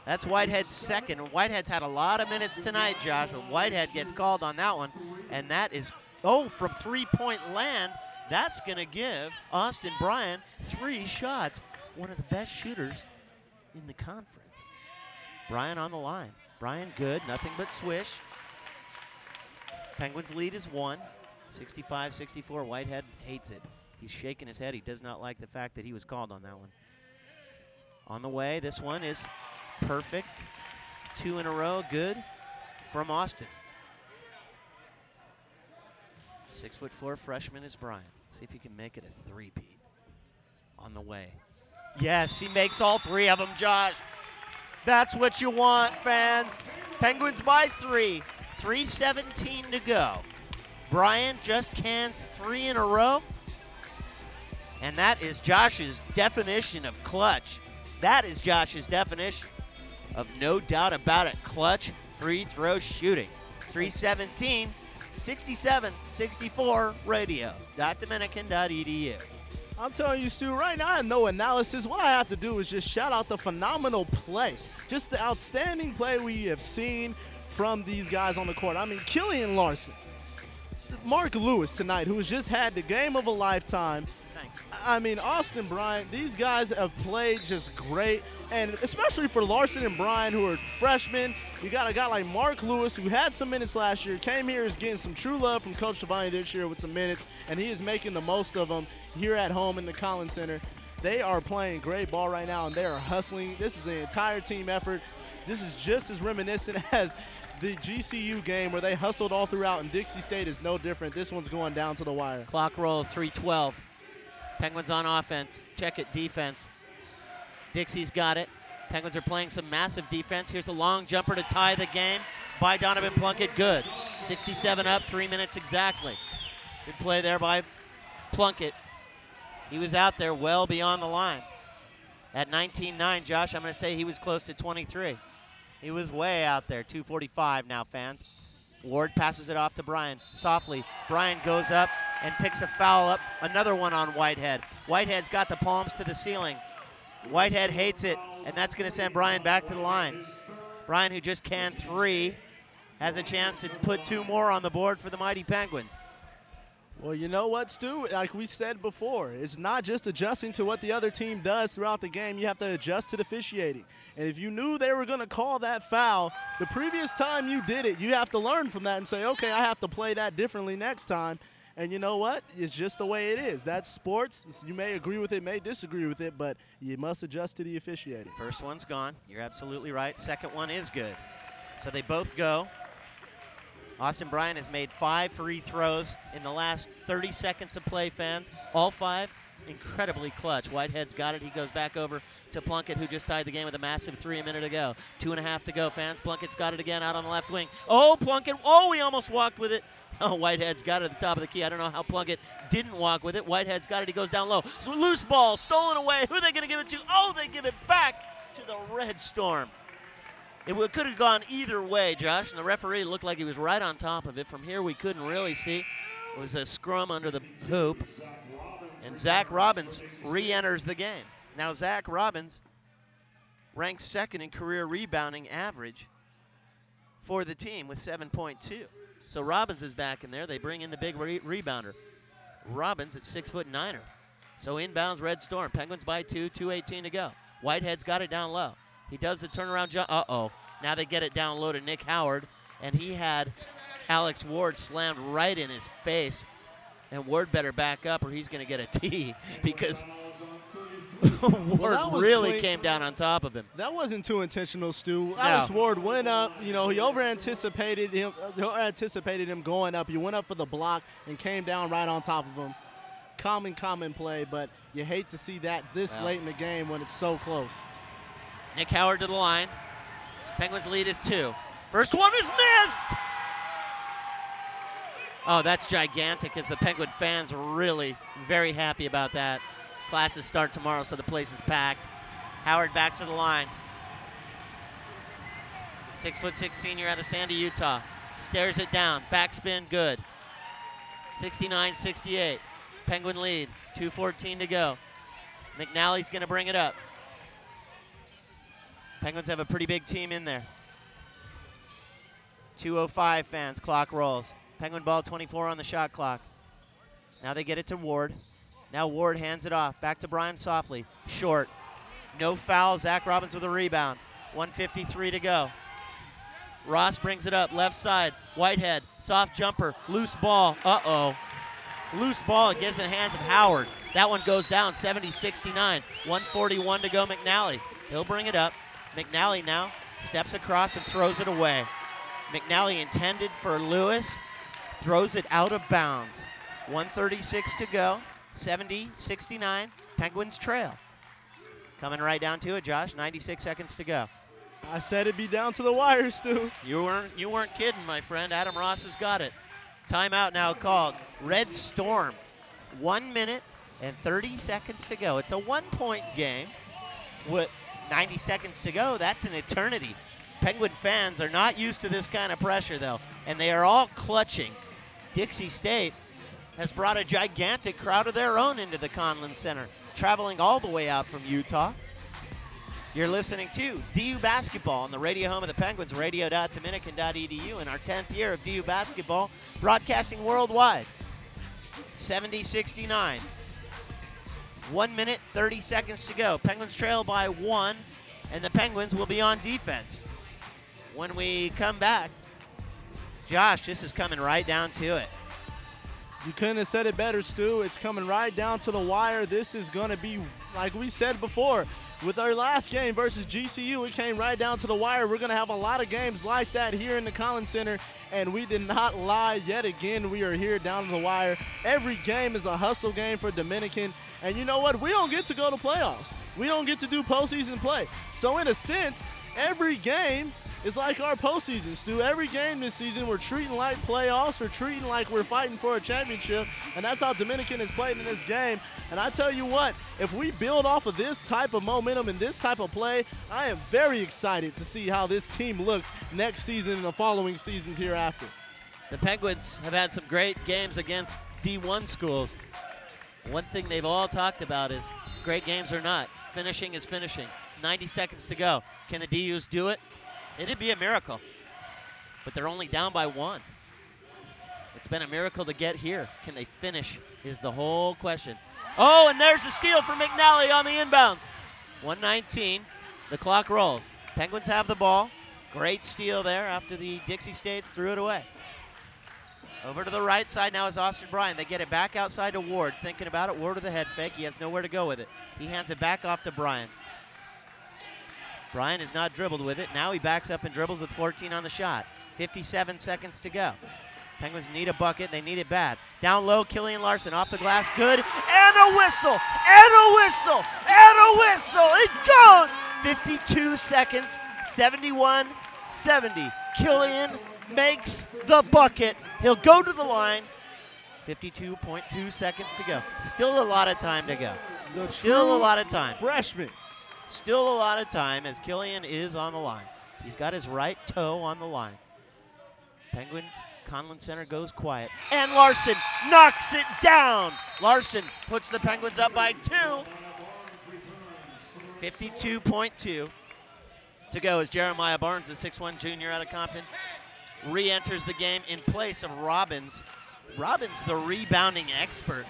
That's Whitehead's second. Whitehead's had a lot of minutes tonight, Josh, but Whitehead gets called on that one. And that is, from three-point land, that's going to give Austin Bryan 3 shots. One of the best shooters in the conference. Bryan on the line. Bryan good, nothing but swish. Penguins lead is 1, 65-64. Whitehead hates it. He's shaking his head. He does not like the fact that he was called on that one. On the way, this one is perfect. 2 in a row, good from Austin. 6'4" freshman is Bryan. See if he can make it a three-peat. On the way. Yes, he makes all 3 of them, Josh. That's what you want, fans. Penguins by 3. 3:17 to go. Bryan just cans 3 in a row. And that is Josh's definition of clutch. That is Josh's definition of no doubt about it. Clutch free throw shooting. 3:17, 67-64 radio.dominican.edu. I'm telling you, Stu, right now I have no analysis. What I have to do is just shout out the phenomenal play. Just the outstanding play we have seen from these guys on the court. I mean, Killian Larson, Mark Lewis tonight, who has just had the game of a lifetime. Thanks. I mean, Austin Bryan, these guys have played just great. And especially for Larson and Bryan, who are freshmen, you got a guy like Mark Lewis, who had some minutes last year, came here, is getting some true love from Coach Devine this year with some minutes, and he is making the most of them here at home in the Collins Center. They are playing great ball right now, and they are hustling. This is an entire team effort. This is just as reminiscent as the GCU game where they hustled all throughout, and Dixie State is no different. This one's going down to the wire. Clock rolls, 3:12. Penguins on offense. Check it, defense. Dixie's got it. Penguins are playing some massive defense. Here's a long jumper to tie the game by Donovan Plunkett. Good. 67 up, 3 minutes exactly. Good play there by Plunkett. He was out there well beyond the line. At 19-9, Josh, I'm going to say he was close to 23. He was way out there. 2:45 now, fans. Ward passes it off to Bryan. Softly, Bryan goes up and picks a foul up. Another one on Whitehead. Whitehead's got the palms to the ceiling. Whitehead hates it, and that's going to send Bryan back to the line. Bryan, who just canned 3, has a chance to put 2 more on the board for the mighty Penguins. Well, you know what, Stu? Like we said before, it's not just adjusting to what the other team does throughout the game. You have to adjust to the officiating. And if you knew they were going to call that foul the previous time you did it, you have to learn from that and say, okay, I have to play that differently next time. And you know what? It's just the way it is. That's sports. You may agree with it, may disagree with it, but you must adjust to the officiating. First one's gone. You're absolutely right. Second one is good. So they both go. Austin Bryan has made 5 free throws in the last 30 seconds of play, fans. All 5 incredibly clutch. Whitehead's got it. He goes back over to Plunkett, who just tied the game with a massive 3 a minute ago. 2.5 to go, fans. Plunkett's got it again out on the left wing. Oh, Plunkett. Oh, he almost walked with it. Oh, Whitehead's got it at the top of the key. I don't know how Plunkett didn't walk with it. Whitehead's got it. He goes down low. So loose ball, stolen away. Who are they going to give it to? Oh, they give it back to the Red Storm. It could have gone either way, Josh, and the referee looked like he was right on top of it. From here, we couldn't really see. It was a scrum under the hoop, and Zach Robbins re-enters the game. Now, Zach Robbins ranks second in career rebounding average for the team with 7.2. So Robbins is back in there. They bring in the big rebounder. Robbins at 6'9". So inbounds Red Storm. Penguins by 2, 2:18 to go. Whitehead's got it down low. He does the turnaround jump. Uh-oh. Now they get it down low to Nick Howard, and he had Alex Ward slammed right in his face. And Ward better back up or he's going to get a T because Ward really came down on top of him. That wasn't too intentional, Stu. Alex Ward went up. You know, he over-anticipated him going up. He went up for the block and came down right on top of him. Common play, but you hate to see that this late in the game when it's so close. Nick Howard to the line. Penguins lead is 2. First one is missed! Oh, that's gigantic as the Penguin fans are really very happy about that. Classes start tomorrow, so the place is packed. Howard back to the line. 6'6" senior out of Sandy, Utah. Stares it down. Backspin, good. 69-68. Penguin lead. 2:14 to go. McNally's going to bring it up. Penguins have a pretty big team in there. 2:05 fans, clock rolls. Penguin ball, 24 on the shot clock. Now they get it to Ward. Now Ward hands it off. Back to Brian softly. Short. No foul. Zach Robbins with a rebound. 1:53 to go. Ross brings it up. Left side. Whitehead. Soft jumper. Loose ball. Uh-oh. Loose ball. It gets in the hands of Howard. That one goes down. 70-69. 1:41 to go. McNally. He'll bring it up. McNally now steps across and throws it away. McNally intended for Lewis. Throws it out of bounds. 1:36 to go. 70-69. Penguins trail. Coming right down to it, Josh. 96 seconds to go. I said it'd be down to the wire, Stu. You weren't kidding, my friend. Adam Ross has got it. Timeout now called. Red Storm. 1 minute and 30 seconds to go. It's a 1-point game with 90 seconds to go. That's an eternity. Penguin fans are not used to this kind of pressure, though, and they are all clutching. Dixie State has brought a gigantic crowd of their own into the Conlin Center, traveling all the way out from Utah. You're listening to DU Basketball on the radio home of the Penguins, radio.dominican.edu, in our 10th year of DU Basketball, broadcasting worldwide. 70-69. 1 minute, 30 seconds to go. Penguins trail by 1, and the Penguins will be on defense. When we come back, Josh, this is coming right down to it. You couldn't have said it better, Stu. It's coming right down to the wire. This is going to be, like we said before, with our last game versus GCU, it came right down to the wire. We're going to have a lot of games like that here in the Collins Center, and we did not lie yet again. We are here down to the wire. Every game is a hustle game for Dominican, and you know what? We don't get to go to playoffs. We don't get to do postseason play. So in a sense, every game is like our postseason, Stu. Every game this season, we're treating like playoffs. We're treating like we're fighting for a championship, and that's how Dominican is played in this game. And I tell you what, if we build off of this type of momentum and this type of play, I am very excited to see how this team looks next season and the following seasons hereafter. The Penguins have had some great games against D1 schools. One thing they've all talked about is great games or not, finishing is finishing. 90 seconds to go. Can the DUs do it? It'd be a miracle, but they're only down by 1. It's been a miracle to get here. Can they finish is the whole question. Oh, and there's a steal from McNally on the inbounds. 1:19, the clock rolls. Penguins have the ball. Great steal there after the Dixie States threw it away. Over to the right side now is Austin Bryan. They get it back outside to Ward. Thinking about it, Ward with a head fake. He has nowhere to go with it. He hands it back off to Bryan. Bryan has not dribbled with it. Now he backs up and dribbles with 14 on the shot. 57 seconds to go. Penguins need a bucket. They need it bad. Down low, Killian Larson off the glass. Good. And a whistle. And a whistle. And a whistle. It goes. 52 seconds. 71-70. Killian makes the bucket. He'll go to the line. 52.2 seconds to go. Still a lot of time to go. Still a lot of time. Freshman. Still a lot of time as Killian is on the line. He's got his right toe on the line. Penguins, Conlin Center goes quiet. And Larson knocks it down. Larson puts the Penguins up by 2. 52.2 to go as Jeremiah Barnes, the 6'1 junior out of Compton, re-enters the game in place of Robbins. Robbins, the rebounding expert.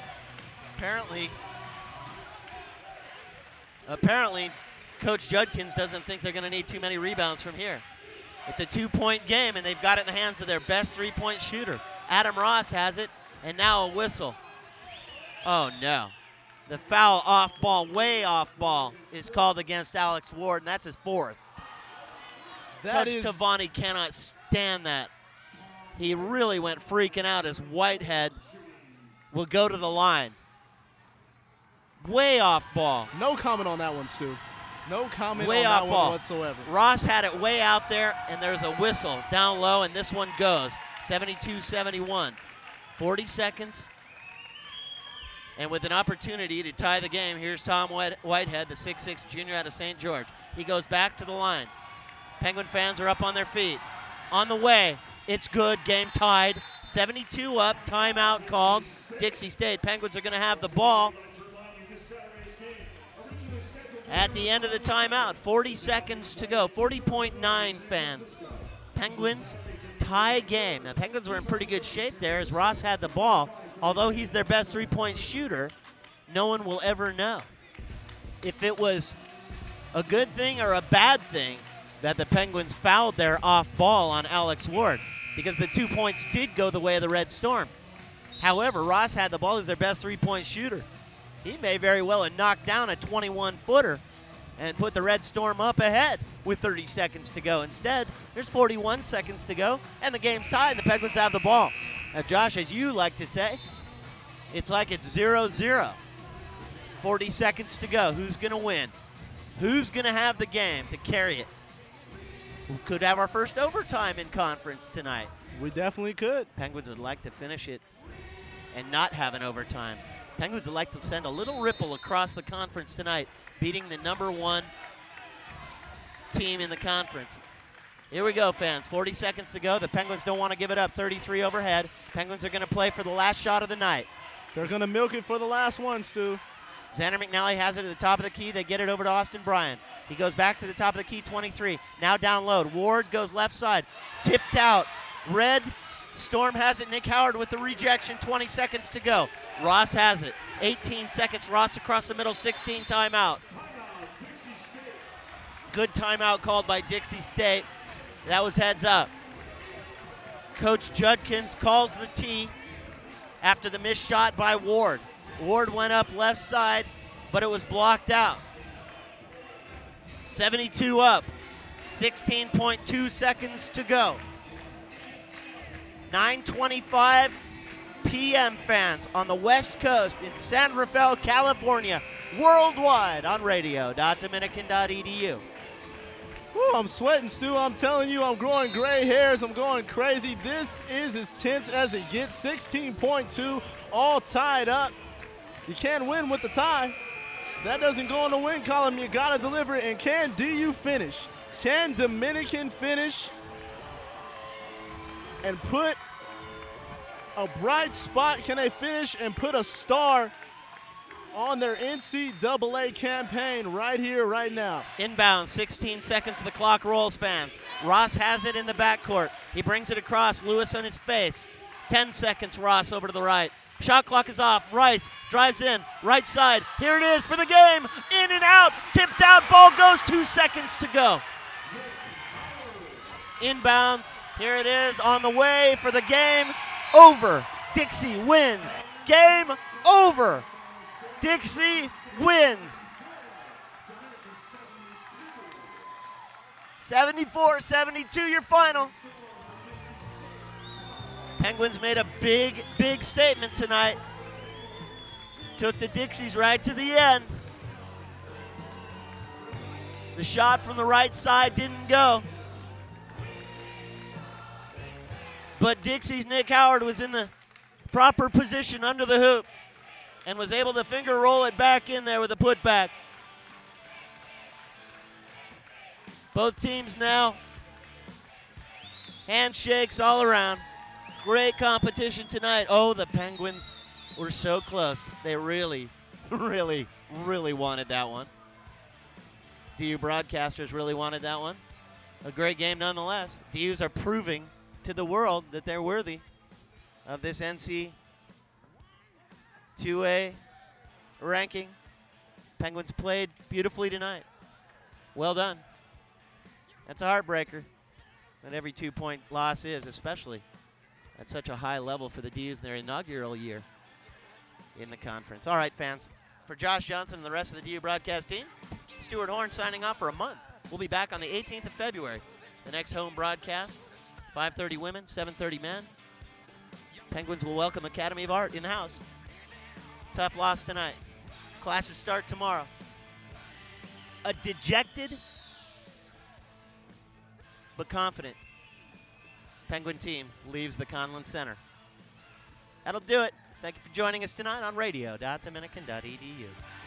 Apparently, Coach Judkins doesn't think they're going to need too many rebounds from here. It's a 2-point game, and they've got it in the hands of their best three-point shooter. Adam Ross has it, and now a whistle. Oh, no. The foul off ball, way off ball, is called against Alex Ward, and that's his 4th. Coach Tavani cannot stand that. He really went freaking out as Whitehead will go to the line. Way off ball. No comment on that one, Stu. No comment way on off that ball. one whatsoever. Ross had it way out there, and there's a whistle down low, and this one goes. 72-71. 40 seconds. And with an opportunity to tie the game, here's Tom Whitehead, the 6'6 junior out of St. George. He goes back to the line. Penguin fans are up on their feet. On the way. It's good. Game tied. 72 up. Timeout called. Dixie State. Penguins are going to have the ball. at the end of the timeout. 40 seconds to go. 40.9 fans. Penguins tie game. Now, Penguins were in pretty good shape there as Ross had the ball. Although he's their best three-point shooter, no one will ever know if it was a good thing or a bad thing that the Penguins fouled their off ball on Alex Ward, because the 2 points did go the way of the Red Storm. However, Ross had the ball as their best three-point shooter. He may very well have knocked down a 21-footer and put the Red Storm up ahead with 30 seconds to go. Instead, there's 41 seconds to go, and the game's tied. The Penguins have the ball. Now, Josh, as you like to say, it's like it's 0-0. 40 seconds to go. Who's going to win? Who's going to have the game to carry it? We could have our first overtime in conference tonight. We definitely could. Penguins would like to finish it and not have an overtime. Penguins would like to send a little ripple across the conference tonight, beating the #1 team in the conference. Here we go, fans. 40 seconds to go. The Penguins don't want to give it up. 33 overhead. Penguins are going to play for the last shot of the night. They're going to milk it for the last one, Stu. Xander McNally has it at the top of the key. They get it over to Austin Bryant. He goes back to the top of the key, 23. Now down low. Ward goes left side. Tipped out. Red Storm has it. Nick Howard with the rejection. 20 seconds to go. Ross has it. 18 seconds. Ross across the middle. 16 timeout. Good timeout called by Dixie State. That was heads up. Coach Judkins calls the tee after the missed shot by Ward. Ward went up left side, but it was blocked out. 72 up. 16.2 seconds to go. 9:25 p.m. fans on the West Coast in San Rafael, California, worldwide on radio.dominican.edu. Woo, I'm sweating, Stu. I'm telling you, I'm growing gray hairs. I'm going crazy. This is as tense as it gets. 16.2, all tied up. You can't win with the tie. That doesn't go in the win column. You got to deliver it. And can DU finish? Can Dominican finish and put a bright spot? Can they finish and put a star on their NCAA campaign right here, right now? Inbound, 16 seconds, the clock rolls, fans. Ross has it in the backcourt. He brings it across, Lewis on his face. 10 seconds, Ross over to the right. Shot clock is off. Rice drives in, right side. Here it is for the game. In and out, tipped out, ball goes, 2 seconds to go. Inbounds, here it is, on the way for the game. Over. Dixie wins. Game over. Dixie wins. 74-72 your final. Penguins made a big, big statement tonight. Took the Dixies right to the end. The shot from the right side didn't go. But Dixie's Nick Howard was in the proper position under the hoop and was able to finger roll it back in there with a putback. Both teams now handshakes all around. Great competition tonight. Oh, the Penguins were so close. They really, really, really wanted that one. DU broadcasters really wanted that one. A great game nonetheless. DUs are proving to the world that they're worthy of this NC 2A ranking. Penguins played beautifully tonight. Well done. That's a heartbreaker. That every 2-point loss is, especially at such a high level for the D's in their inaugural year in the conference. All right, fans. For Josh Johnson and the rest of the DU broadcast team, Stuart Horn signing off for a month. We'll be back on the 18th of February. The next home broadcast, 5:30 women, 7:30 men. Penguins will welcome Academy of Art in the house. Tough loss tonight. Classes start tomorrow. A dejected but confident Penguin team leaves the Conlin Center. That'll do it. Thank you for joining us tonight on radio.dominican.edu.